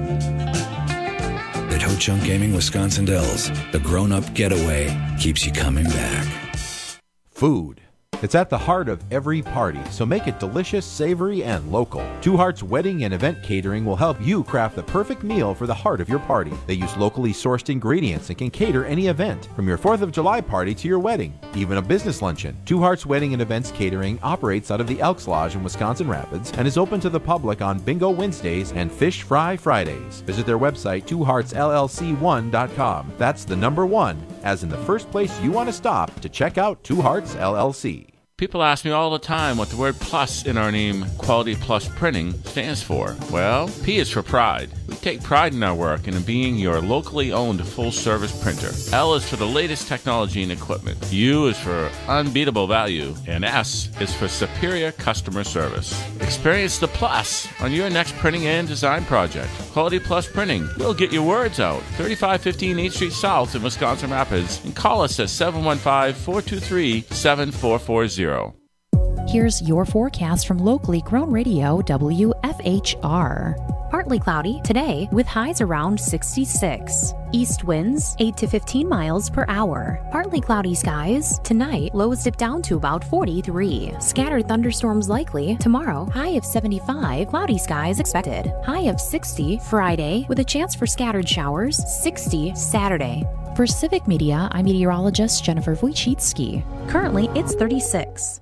At Ho Chunk Gaming Wisconsin Dells, the grown-up getaway keeps you coming back. Food. It's at the heart of every party, so make it delicious, savory, and local. Two Hearts Wedding and Event Catering will help you craft the perfect meal for the heart of your party. They use locally sourced ingredients and can cater any event, from your fourth of July party to your wedding, even a business luncheon. Two Hearts Wedding and Events Catering operates out of the Elks Lodge in Wisconsin Rapids and is open to the public on Bingo Wednesdays and Fish Fry Fridays. Visit their website, two hearts l l c one dot com. That's the number one, as in the first place you want to stop to check out Two Hearts L L C. People ask me all the time what the word plus in our name, Quality Plus Printing, stands for. Well, P is for pride. We take pride in our work and in being your locally owned full-service printer. L is for the latest technology and equipment. U is for unbeatable value. And S is for superior customer service. Experience the plus on your next printing and design project. Quality Plus Printing. We'll get your words out. thirty-five fifteen eighth Street South in Wisconsin Rapids. And call us at seven one five, four two three, seven four four zero. Here's your forecast from locally grown radio W F H R. Partly cloudy today with highs around sixty-six. East winds eight to fifteen miles per hour. Partly cloudy skies. Tonight, lows dip down to about forty-three. Scattered thunderstorms likely. Tomorrow, high of seventy-five. Cloudy skies expected. High of sixty Friday with a chance for scattered showers. sixty Saturday. For Civic Media, I'm meteorologist Jennifer Wojcicki. Currently, it's thirty-six.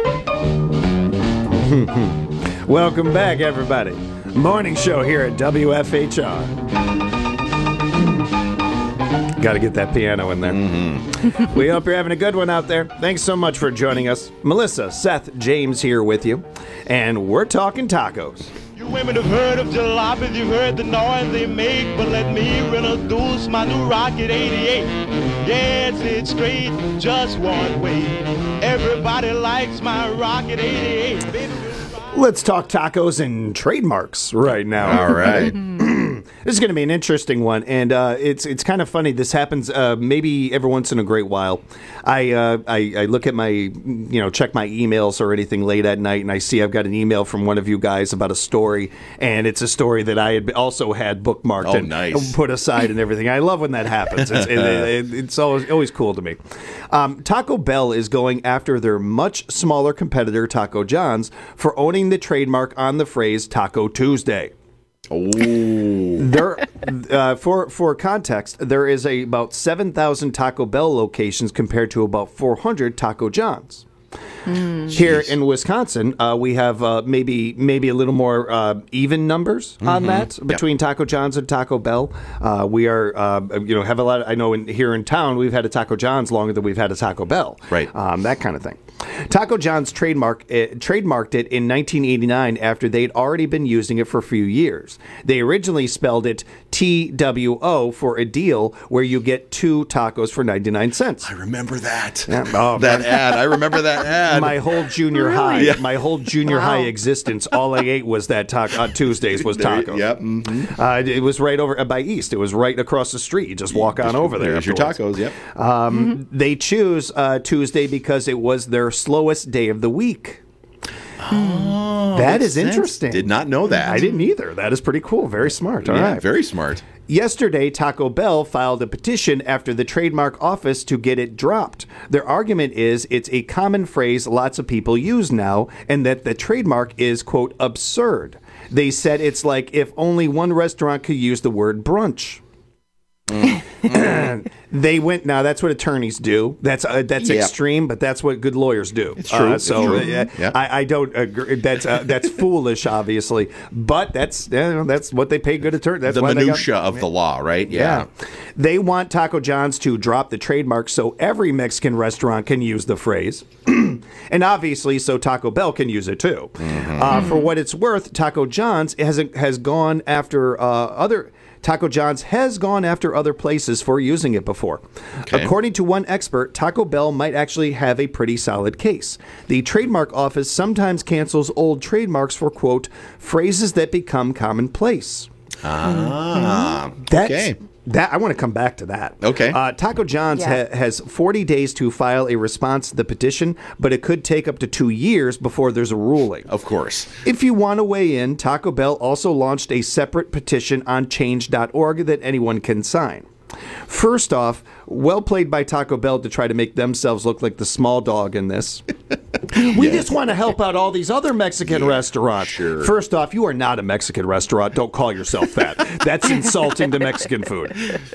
Welcome back, everybody. Morning show here at W F H R. Got to get that piano in there. Mm-hmm. We hope you're having a good one out there. Thanks so much for joining us. Melissa, Seth, James here with you. And we're talking tacos. You women have heard of jalopies, you've heard the noise they make, but let me introduce my new Rocket eighty-eight. Yes, it's straight, just one way. Everybody likes my Rocket eighty-eight. Baby, let's talk tacos and trademarks right now. All right. This is going to be an interesting one, and uh, it's it's kind of funny. This happens uh, maybe every once in a great while. I, uh, I I look at my, you know, check my emails or anything late at night, and I see I've got an email from one of you guys about a story, and it's a story that I had also had bookmarked oh, and nice. put aside and everything. I love when that happens. It's, it, it, it's always, always cool to me. Um, Taco Bell is going after their much smaller competitor, Taco John's, for owning the trademark on the phrase Taco Tuesday. Oh, there. Uh, for for context, there is a, about seven thousand Taco Bell locations compared to about four hundred Taco John's. Mm. Here Jeez. in Wisconsin, uh, we have uh, maybe maybe a little more uh, even numbers mm-hmm. on that between yep. Taco John's and Taco Bell. Uh, we are uh, you know have a lot. Of, I know in, here in town we've had a Taco John's longer than we've had a Taco Bell. Right, um, that kind of thing. Taco John's trademark uh, trademarked it in nineteen eighty-nine after they'd already been using it for a few years. They originally spelled it T W O for a deal where you get two tacos for ninety-nine cents. I remember that. Yeah. Oh, that ad. I remember that ad. My whole junior really? high, yeah. my whole junior wow. high existence, all I ate was that taco on Tuesdays was tacos. Yep. Mm-hmm. Uh, it was right over uh, by East. It was right across the street. You just walk on over there. There's your tacos. Yep. Um, mm-hmm. They choose uh, Tuesday because it was their slowest day of the week. Oh, that is interesting. Did not know that. I didn't either. That is pretty cool. Very smart. All yeah, right. Very smart. Yesterday, Taco Bell filed a petition after the trademark office to get it dropped. Their argument is it's a common phrase lots of people use now, and that the trademark is, quote, absurd. They said it's like if only one restaurant could use the word brunch. They went. Now that's what attorneys do. That's uh, that's Yeah. extreme, but that's what good lawyers do. It's true. Uh, It's so true. uh, Yeah. I, I don't agree. That's uh, that's foolish, obviously. But that's you know, that's what they pay good attorneys. That's the why they got- minutia of the law, right? Yeah. They want Taco John's to drop the trademark so every Mexican restaurant can use the phrase. And obviously, so Taco Bell can use it too. Uh, for what it's worth, Taco John's has has gone after uh, other. Taco John's has gone after other places for using it before. Okay. According to one expert, Taco Bell might actually have a pretty solid case. The trademark office sometimes cancels old trademarks for, quote, phrases that become commonplace. Ah, That's, okay. That I want to come back to that. Okay. Uh, Taco John's Yeah. ha- has forty days to file a response to the petition, but it could take up to two years before there's a ruling. Of course. If you want to weigh in, Taco Bell also launched a separate petition on change dot org that anyone can sign. First off, well played by Taco Bell to try to make themselves look like the small dog in this. We just want to help out all these other Mexican restaurants. sure. First off, you are not a Mexican restaurant. Don't call yourself that. That's insulting to Mexican food.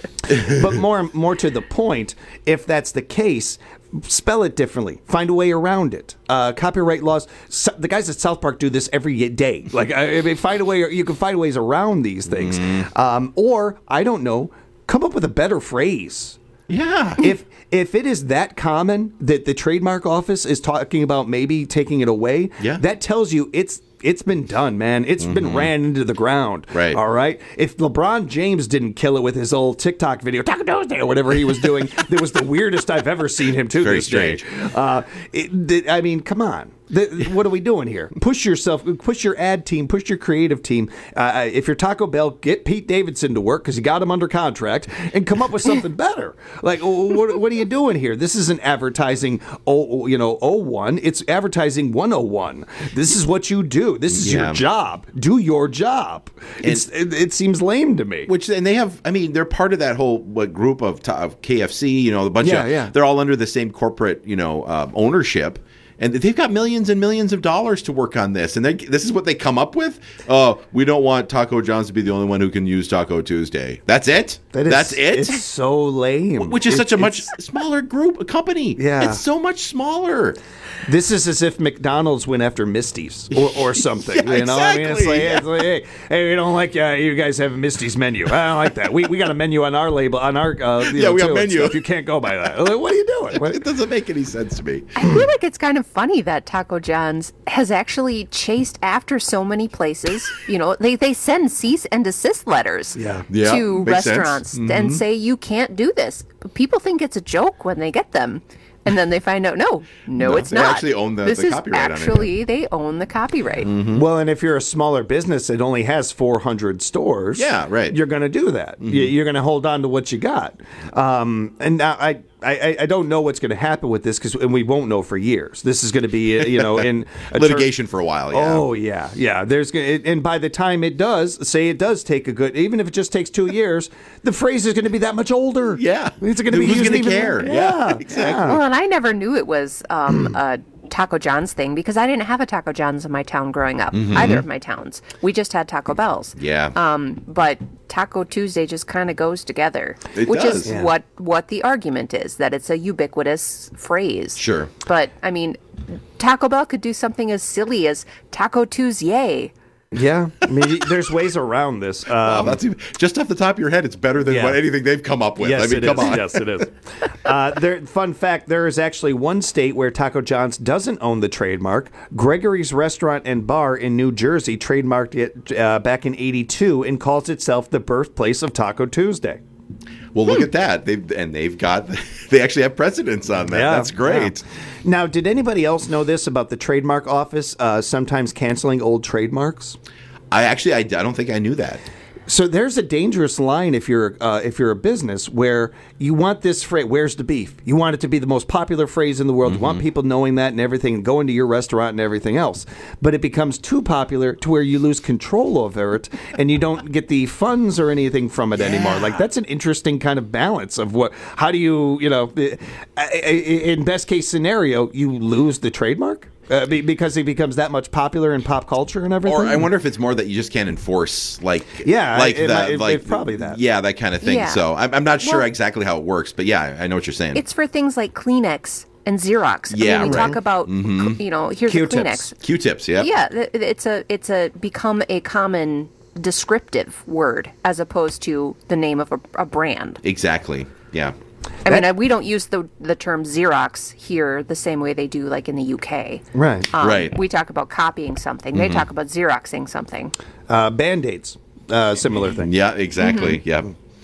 But more, more to the point, if that's the case, spell it differently. Find a way around it. Uh, copyright laws. So, the guys at South Park do this every day. Like, I, I mean, find a way. You can find ways around these things. Um, or I don't know. Come up with a better phrase. Yeah. If if it is that common that the trademark office is talking about maybe taking it away, Yeah. that tells you it's it's been done, man. It's been ran into the ground. Right. All right. If LeBron James didn't kill it with his old TikTok video, Taco Tuesday, or whatever he was doing, that was the weirdest I've ever seen him to Very this day. strange. Uh, it, th- I mean, come on. The, what are we doing here? Push yourself, push your ad team, push your creative team. Uh, if you're Taco Bell, get Pete Davidson to work because you got him under contract and come up with something better. Like, what, what are you doing here? This isn't advertising, oh, you know, oh one. It's advertising one oh one. This is what you do. This is Yeah. your job. Do your job. It's, it, it seems lame to me. Which and they have. I mean, they're part of that whole what group of, of K F C. You know, a bunch Yeah, of. yeah. They're all under the same corporate, you know, uh, ownership. And they've got millions and millions of dollars to work on this. And they, this is what they come up with? Oh, we don't want Taco John's to be the only one who can use Taco Tuesday. That's it? That is, That's it? It's so lame. Which is It- such a much it's- smaller group, a company. Yeah. It's so much smaller. This is as if McDonald's went after Misty's or, or something. Yeah, you know, I mean, it's exactly, like, yeah. it's like, hey, hey, we don't like uh, you guys have Misty's menu. I don't like that. We we got a menu on our label on our uh, you Yeah, know, we got too, and menu. stuff. You can't go by that. Like, what are you doing? What- It doesn't make any sense to me. I feel like it's kind of funny that Taco John's has actually chased after so many places. You know, they, they send cease and desist letters Yeah. Yeah, to makes sense. restaurants Mhm. and say you can't do this. But people think it's a joke when they get them. And then they find out, no, no, No, it's they not. actually own the- this the is copyright on it. actually, they own the copyright. Well, and if you're a smaller business that only has four hundred stores, Yeah, right. you're going to do that. You- You're going to hold on to what you got. Um, and now I, I, I don't know what's going to happen with this because and we won't know for years. This is going to be, uh, you know, in a Litigation for a while, yeah. Oh yeah, yeah. There's gonna- and by the time it does, say it does take a good, even if it just takes two years, the phrase is going to be that much older. Yeah. it's going to be Who's used gonna even- care? Yeah, Yeah, exactly. Well, and I never knew it was um, a Taco John's thing because I didn't have a Taco John's in my town growing up, Mhm. either of my towns. We just had Taco Bell's. Yeah. Um, but Taco Tuesday just kind of goes together, It which does. is Yeah. what what the argument is, that it's a ubiquitous phrase. Sure. But, I mean, Taco Bell could do something as silly as Taco Tuesday. Yeah, I mean, there's ways around this. Um, Wow, that's even, just off the top of your head, it's better than Yeah. what anything they've come up with. Yes, I mean, it come is. on. Yes, it is. Uh, there, fun fact: there is actually one state where Taco John's doesn't own the trademark. Gregory's Restaurant and Bar in New Jersey trademarked it uh, back in eighty-two and calls itself the birthplace of Taco Tuesday. Well, look at that. They've and they've got they actually have precedence on that. That's great. yeah. Now, did anybody else know this about the trademark office uh, sometimes canceling old trademarks? I actually I, I don't think I knew that. So there's a dangerous line if you're uh, if you're a business where you want this phrase, where's the beef? You want it to be the most popular phrase in the world. You want people knowing that and everything, and going to your restaurant and everything else. But it becomes too popular to where you lose control over it and you don't get the funds or anything from it anymore. Like that's an interesting kind of balance of what, how do you, you know, in best case scenario, you lose the trademark? Uh, be, because he becomes that much popular in pop culture and everything? Or I wonder if it's more that you just can't enforce, like, yeah, like it, the, it, like it's probably that. Yeah, that kind of thing. Yeah. So I'm, I'm not sure Well- exactly how it works, but yeah, I know what you're saying. It's for things like Kleenex and Xerox. Yeah, I mean, we right. talk about, Mhm. you know, here's Q-tips. a Kleenex. Q-tips, yeah. Yeah, th- it's a it's a become a common descriptive word as opposed to the name of a, a brand. Exactly. Yeah. I mean, I, we don't use the the term Xerox here the same way they do, like in the U K. Right. Um, Right. We talk about copying something. They Mhm. talk about Xeroxing something. Uh, Band-Aids, uh, similar thing. Yeah, exactly. Mhm. Yeah.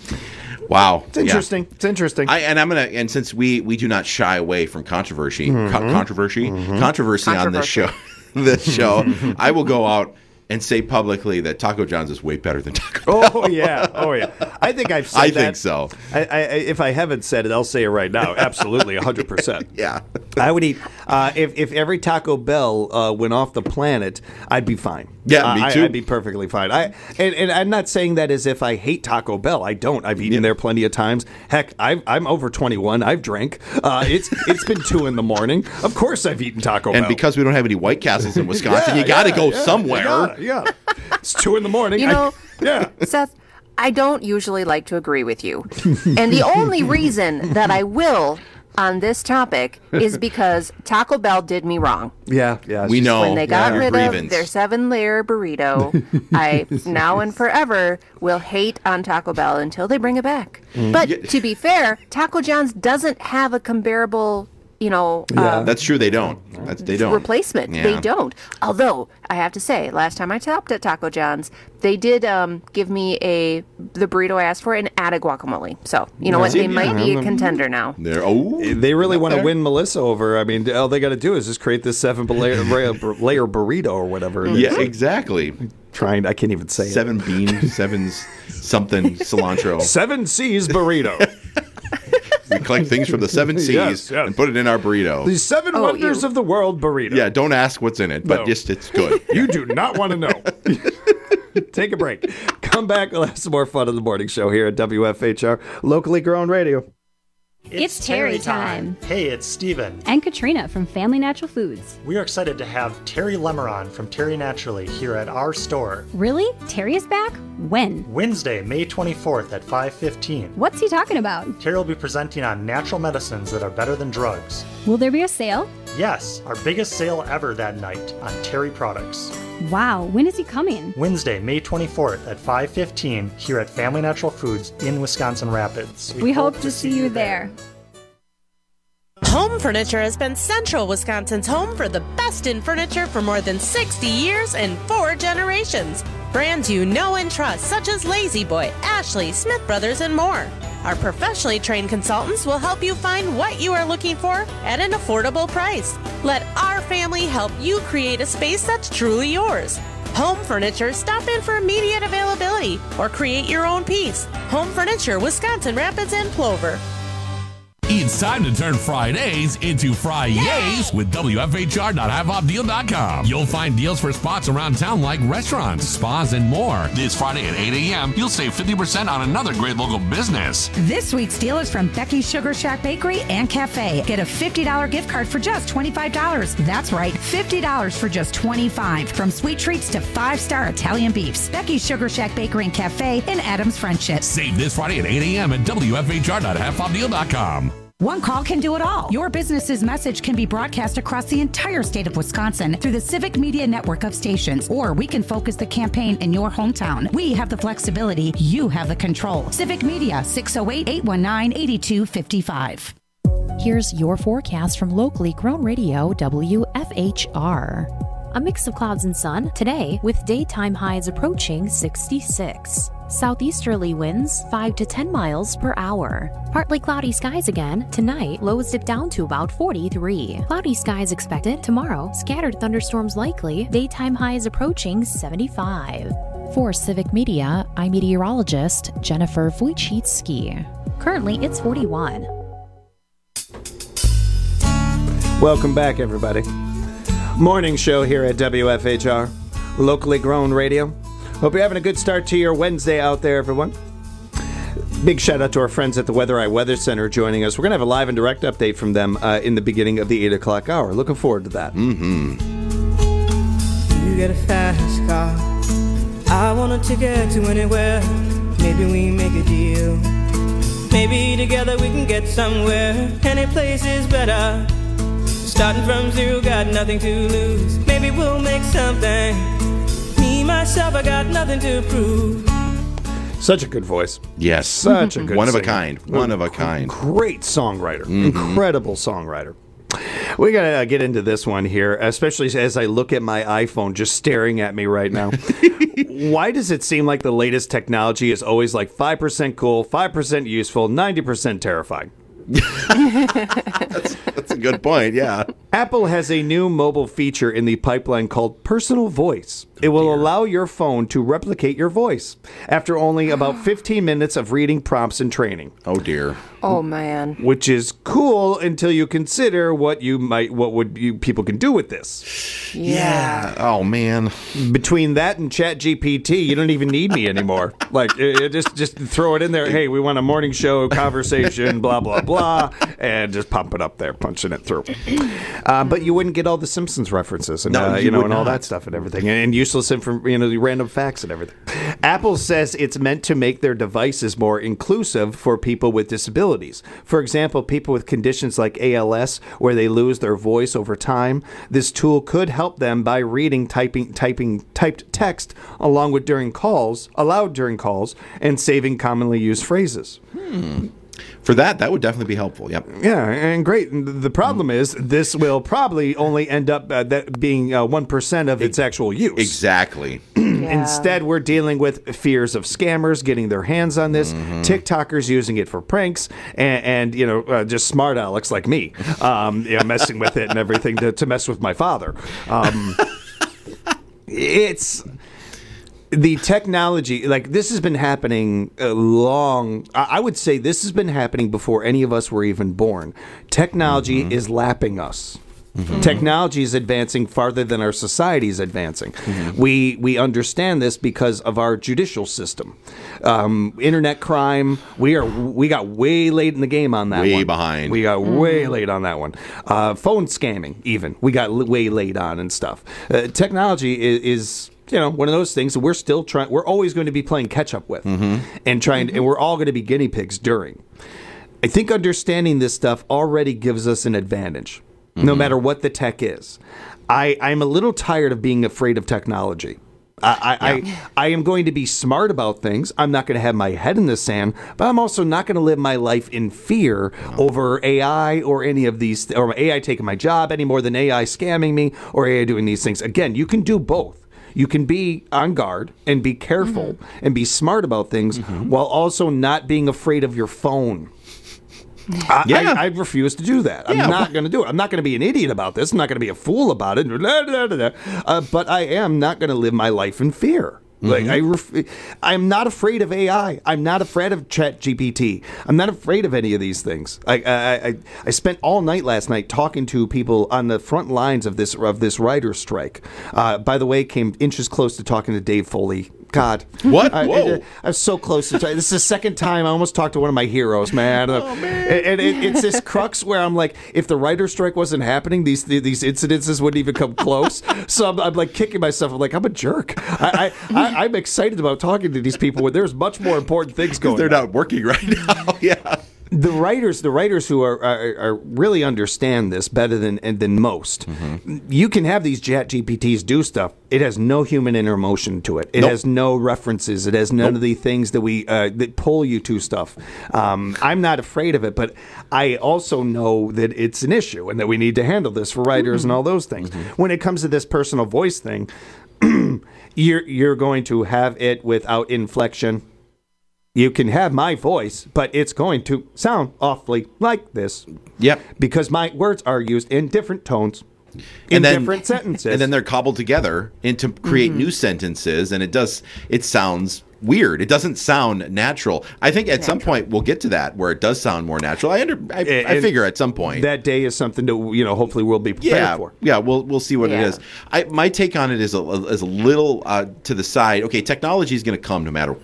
Wow, It's interesting. It's interesting. I, and I'm gonna, and since we we do not shy away from controversy, co- Mhm. controversy, Mhm. controversy on this show, this show, I will go out and say publicly that Taco John's is way better than Taco Bell. Oh yeah, oh yeah. I think I've said I that. think so. I, I, if I haven't said it, I'll say it right now. Absolutely, one hundred percent. Yeah. I would eat, uh, if, if every Taco Bell uh, went off the planet, I'd be fine. Yeah, Uh, me I- too. I'd be perfectly fine. I and, and I'm not saying that as if I hate Taco Bell. I don't. I've eaten there plenty of times. Heck, I've, I'm over twenty-one. I've drank. Uh, it's It's been two in the morning. Of course I've eaten Taco And Bell. because we don't have any White Castles in Wisconsin, Yeah, you got to yeah, go yeah, somewhere. you gotta, yeah. It's two in the morning. You I- know, yeah. Seth, I don't usually like to agree with you. And the only reason that I will on this topic is because Taco Bell did me wrong. Yeah, yeah. We know. When they got Yeah. rid Grievance. of their seven layer burrito, I now and forever will hate on Taco Bell until they bring it back. Mm. But Yeah. to be fair, Taco John's doesn't have a comparable, you know, uh, That's true. They don't. That's, they don't. replacement. Yeah. They don't. Although I have to say, last time I stopped at Taco John's, they did um, give me a the burrito I asked for and added guacamole. So you know Yeah. what? They See, might yeah. be a contender now. They're, oh, They really want to there. win Melissa over. I mean, all they got to do is just create this seven layer, layer burrito or whatever. it is. Yeah, exactly. Trying, I can't even say Seven it. bean, seven s- something cilantro. Seven C's burrito. We collect things from the seven C's Yes, yes. and put it in our burrito. The seven Oh, wonders you- of the world burrito. Yeah, don't ask what's in it, but No. just it's good. You do not want to know. Take a break. Come back. We'll have some more fun on the morning show here at W F H R, locally grown radio. It's Terry time. Hey, it's Steven. And Katrina from Family Natural Foods. We are excited to have Terry Lemeron from Terry Naturally here at our store. Really? Terry is back? When? Wednesday, May twenty-fourth at five fifteen. What's he talking about? Terry will be presenting on natural medicines that are better than drugs. Will there be a sale? Yes, our biggest sale ever that night on Terry products. Wow, when is he coming? Wednesday, May twenty-fourth at five fifteen here at Family Natural Foods in Wisconsin Rapids. We, hope, to see you there. Home Furniture has been Central Wisconsin's home for the best in furniture for more than sixty years and four generations. Brands you know and trust, such as Lazy Boy, Ashley, Smith Brothers, and more. Our professionally trained consultants will help you find what you are looking for at an affordable price. Let our family help you create a space that's truly yours. Home Furniture, stop in for immediate availability or create your own piece. Home Furniture, Wisconsin Rapids and Plover. It's time to turn Fridays into Fri-yays with W F H R dot have off deal dot com. You'll find deals for spots around town like restaurants, spas, and more. This Friday at eight a.m., you'll save fifty percent on another great local business. This week's deal is from Becky's Sugar Shack Bakery and Cafe. Get a fifty dollars gift card for just twenty-five dollars. That's right, fifty dollars for just twenty-five dollars. From sweet treats to five-star Italian beefs. Becky's Sugar Shack Bakery and Cafe in Adams Friendship. Save this Friday at eight a.m. at W F H R dot have off deal dot com. One call can do it all. Your business's message can be broadcast across the entire state of Wisconsin through the Civic Media network of stations, or we can focus the campaign in your hometown. We have the flexibility. You have the control. Civic Media, six oh eight, eight one nine, eight two five five. Here's your forecast from locally grown radio W F H R. A mix of clouds and sun today with daytime highs approaching sixty-six. Southeasterly winds five to ten miles per hour. Partly cloudy skies again. Tonight, lows dip down to about forty-three. Cloudy skies expected tomorrow. Scattered thunderstorms likely. Daytime highs approaching seventy-five. For Civic Media, I'm meteorologist Jennifer Wojcicki. Currently, it's forty-one. Welcome back, everybody. Morning show here at W F H R, locally grown radio. Hope you're having a good start to your Wednesday out there, everyone. Big shout out to our friends at the Weather Eye Weather Center joining us. We're going to have a live and direct update from them uh, in the beginning of the eight o'clock hour. Looking forward to that. Mm-hmm. You get a fast car. I want a ticket to anywhere. Maybe we make a deal. Maybe together we can get somewhere. Any place is better. Starting from zero, got nothing to lose. Maybe we'll make something. Me, myself, I got nothing to prove. Such a good voice. Yes. Such a good One of a singer. kind. One of a kind. Great songwriter. Mm-hmm. Incredible songwriter. We got to uh, get into this one here, especially as I look at my iPhone just staring at me right now. Why does it seem like the latest technology is always like five percent cool, five percent useful, ninety percent terrifying? that's, that's a good point, yeah. Apple has a new mobile feature in the pipeline called Personal Voice. It will allow your phone to replicate your voice after only about fifteen minutes of reading prompts and training. Oh, dear. Oh, man. Which is cool until you consider what you might, what would you people can do with this. Yeah. Oh, man. Between that and ChatGPT, you don't even need me anymore. Like, uh, just just throw it in there. Hey, we want a morning show conversation, blah, blah, blah, and just pump it up there, punching it through. Uh, but you wouldn't get all the Simpsons references and, No, uh, you you know, would and all not. that stuff and everything. And, and useless inform, you know, the random facts and everything. Apple says it's meant to make their devices more inclusive for people with disabilities. For example, people with conditions like A L S, where they lose their voice over time. This tool could help them by reading typing typing typed text along with during calls, aloud during calls, and saving commonly used phrases. Hmm. For that, that would definitely be helpful. Yep. Yeah, and great. And the problem is this will probably only end up uh, that being uh, one percent of its actual use. Exactly. Instead, we're dealing with fears of scammers getting their hands on this, Mm-hmm. TikTokers using it for pranks, and, and you know, uh, just smart Alex like me, um, you know, messing with it and everything to, to mess with my father. Um, it's... The technology, like this has been happening a long, I I would say this has been happening before any of us were even born. Technology Mm-hmm. is lapping us. Technology is advancing farther than our society is advancing. Mm-hmm. We we understand this because of our judicial system. Um, internet crime, we are we got way late in the game on that Way one. behind. We got way late on that one. Uh, phone scamming, even we got l- way late on and stuff. Uh, technology is. is you know, one of those things that we're still trying, we're always going to be playing catch up with and trying, and we're all going to be guinea pigs during. I think understanding this stuff already gives us an advantage, no matter what the tech is. I, I'm a little tired of being afraid of technology. I, I, I, I am going to be smart about things. I'm not going to have my head in the sand, but I'm also not going to live my life in fear over A I or any of these, or A I taking my job any more than A I scamming me or A I doing these things. Again, you can do both. You can be on guard and be careful mm-hmm. and be smart about things mm-hmm. while also not being afraid of your phone. I, Yeah. I, I refuse to do that. I'm Yeah. not going to do it. I'm not going to be an idiot about this. I'm not going to be a fool about it. Uh, but I am not going to live my life in fear. Like I, ref- I'm not afraid of A I. I'm not afraid of ChatGPT. I'm not afraid of any of these things. I, I, I, I spent all night last night talking to people on the front lines of this of this writer's strike. Uh, by the way, came inches close to talking to Dave Foley. God, What? I, Whoa. I, I was so close to. This is the second time I almost talked to one of my heroes, man. Oh, man. And, and it, it's this crux where I'm like, if the writer's strike wasn't happening, these these incidences wouldn't even come close. So I'm, I'm like kicking myself. I'm like, I'm a jerk. I, I, I I'm excited about talking to these people when there's much more important things going. They're on. not working right now. Yeah. The writers, the writers who are, are, are really understand this better than than most. Mm-hmm. You can have these Chat G P Ts do stuff. It has no human emotion to it. It Nope. has no references. It has none Nope. of the things that we uh, that pull you to stuff. Um, I'm not afraid of it, but I also know that it's an issue and that we need to handle this for writers Mm-hmm. and all those things. When it comes to this personal voice thing, you're you're going to have it without inflection. You can have my voice, but it's going to sound awfully like this. Yep. Because my words are used in different tones, in And then- different sentences. And then they're cobbled together into create new sentences, and it does. It sounds weird. It doesn't sound natural. I think at some point we'll get to that where it does sound more natural. I under. I, And- I figure at some point that day is something that, you know, hopefully we'll be prepared yeah, for. yeah, we'll we'll see what Yeah. it is. I my take on it is a is a little uh, to the side. Okay, technology is going to come no matter what.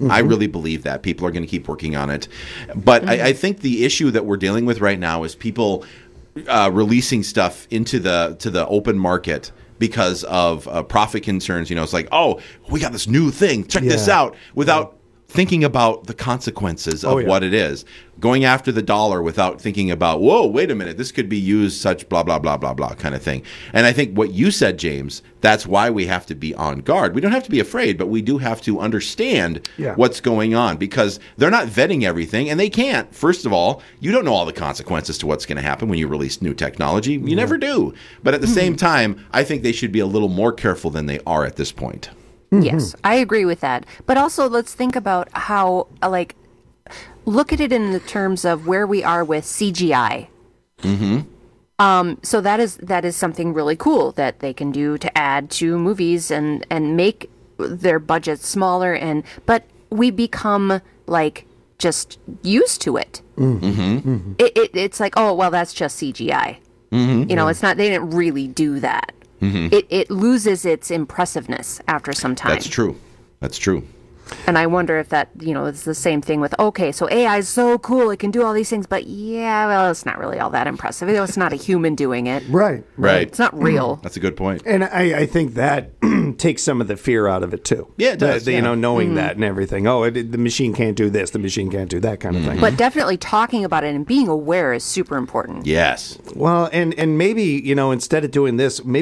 Mm-hmm. I really believe that. People are going to keep working on it. But mm-hmm. I, I think the issue that we're dealing with right now is people uh, releasing stuff into the to the open market because of uh, profit concerns. You know, it's like, oh, we got this new thing. Check yeah. this out. Without yeah. thinking about the consequences of oh, yeah. what it is. Going after the dollar without thinking about, whoa, wait a minute, this could be used such blah, blah, blah, blah, blah kind of thing. And I think what you said, James, that's why we have to be on guard. We don't have to be afraid, but we do have to understand yeah. what's going on because they're not vetting everything, and they can't. First of all, you don't know all the consequences to what's going to happen when you release new technology. You yeah. never do. But at the mm-hmm. same time, I think they should be a little more careful than they are at this point. Yes, I agree with that. But also, let's think about how, like, look at it in the terms of where we are with C G I. Mm-hmm. Um, so that is that is something really cool that they can do to add to movies and, and make their budgets smaller. And but we become like just used to it. Mm-hmm. Mm-hmm. It, it it's like, oh well, that's just C G I. Mm-hmm. You know, yeah. it's not. They didn't really do that. Mm-hmm. It it loses its impressiveness after some time. That's true. That's true. And I wonder if that, you know, it's the same thing with, okay, so A I is so cool, it can do all these things, but yeah, well, it's not really all that impressive. It's not a human doing it. Right. Right. It's not real. That's a good point. And I, I think that takes some of the fear out of it, too. Yeah, it does. The, yeah. You know, knowing Mm-hmm. that and everything. Oh, it, the machine can't do this, the machine can't do that kind of thing. But definitely talking about it and being aware is super important. Yes. Well, and, and maybe, you know, instead of doing this, maybe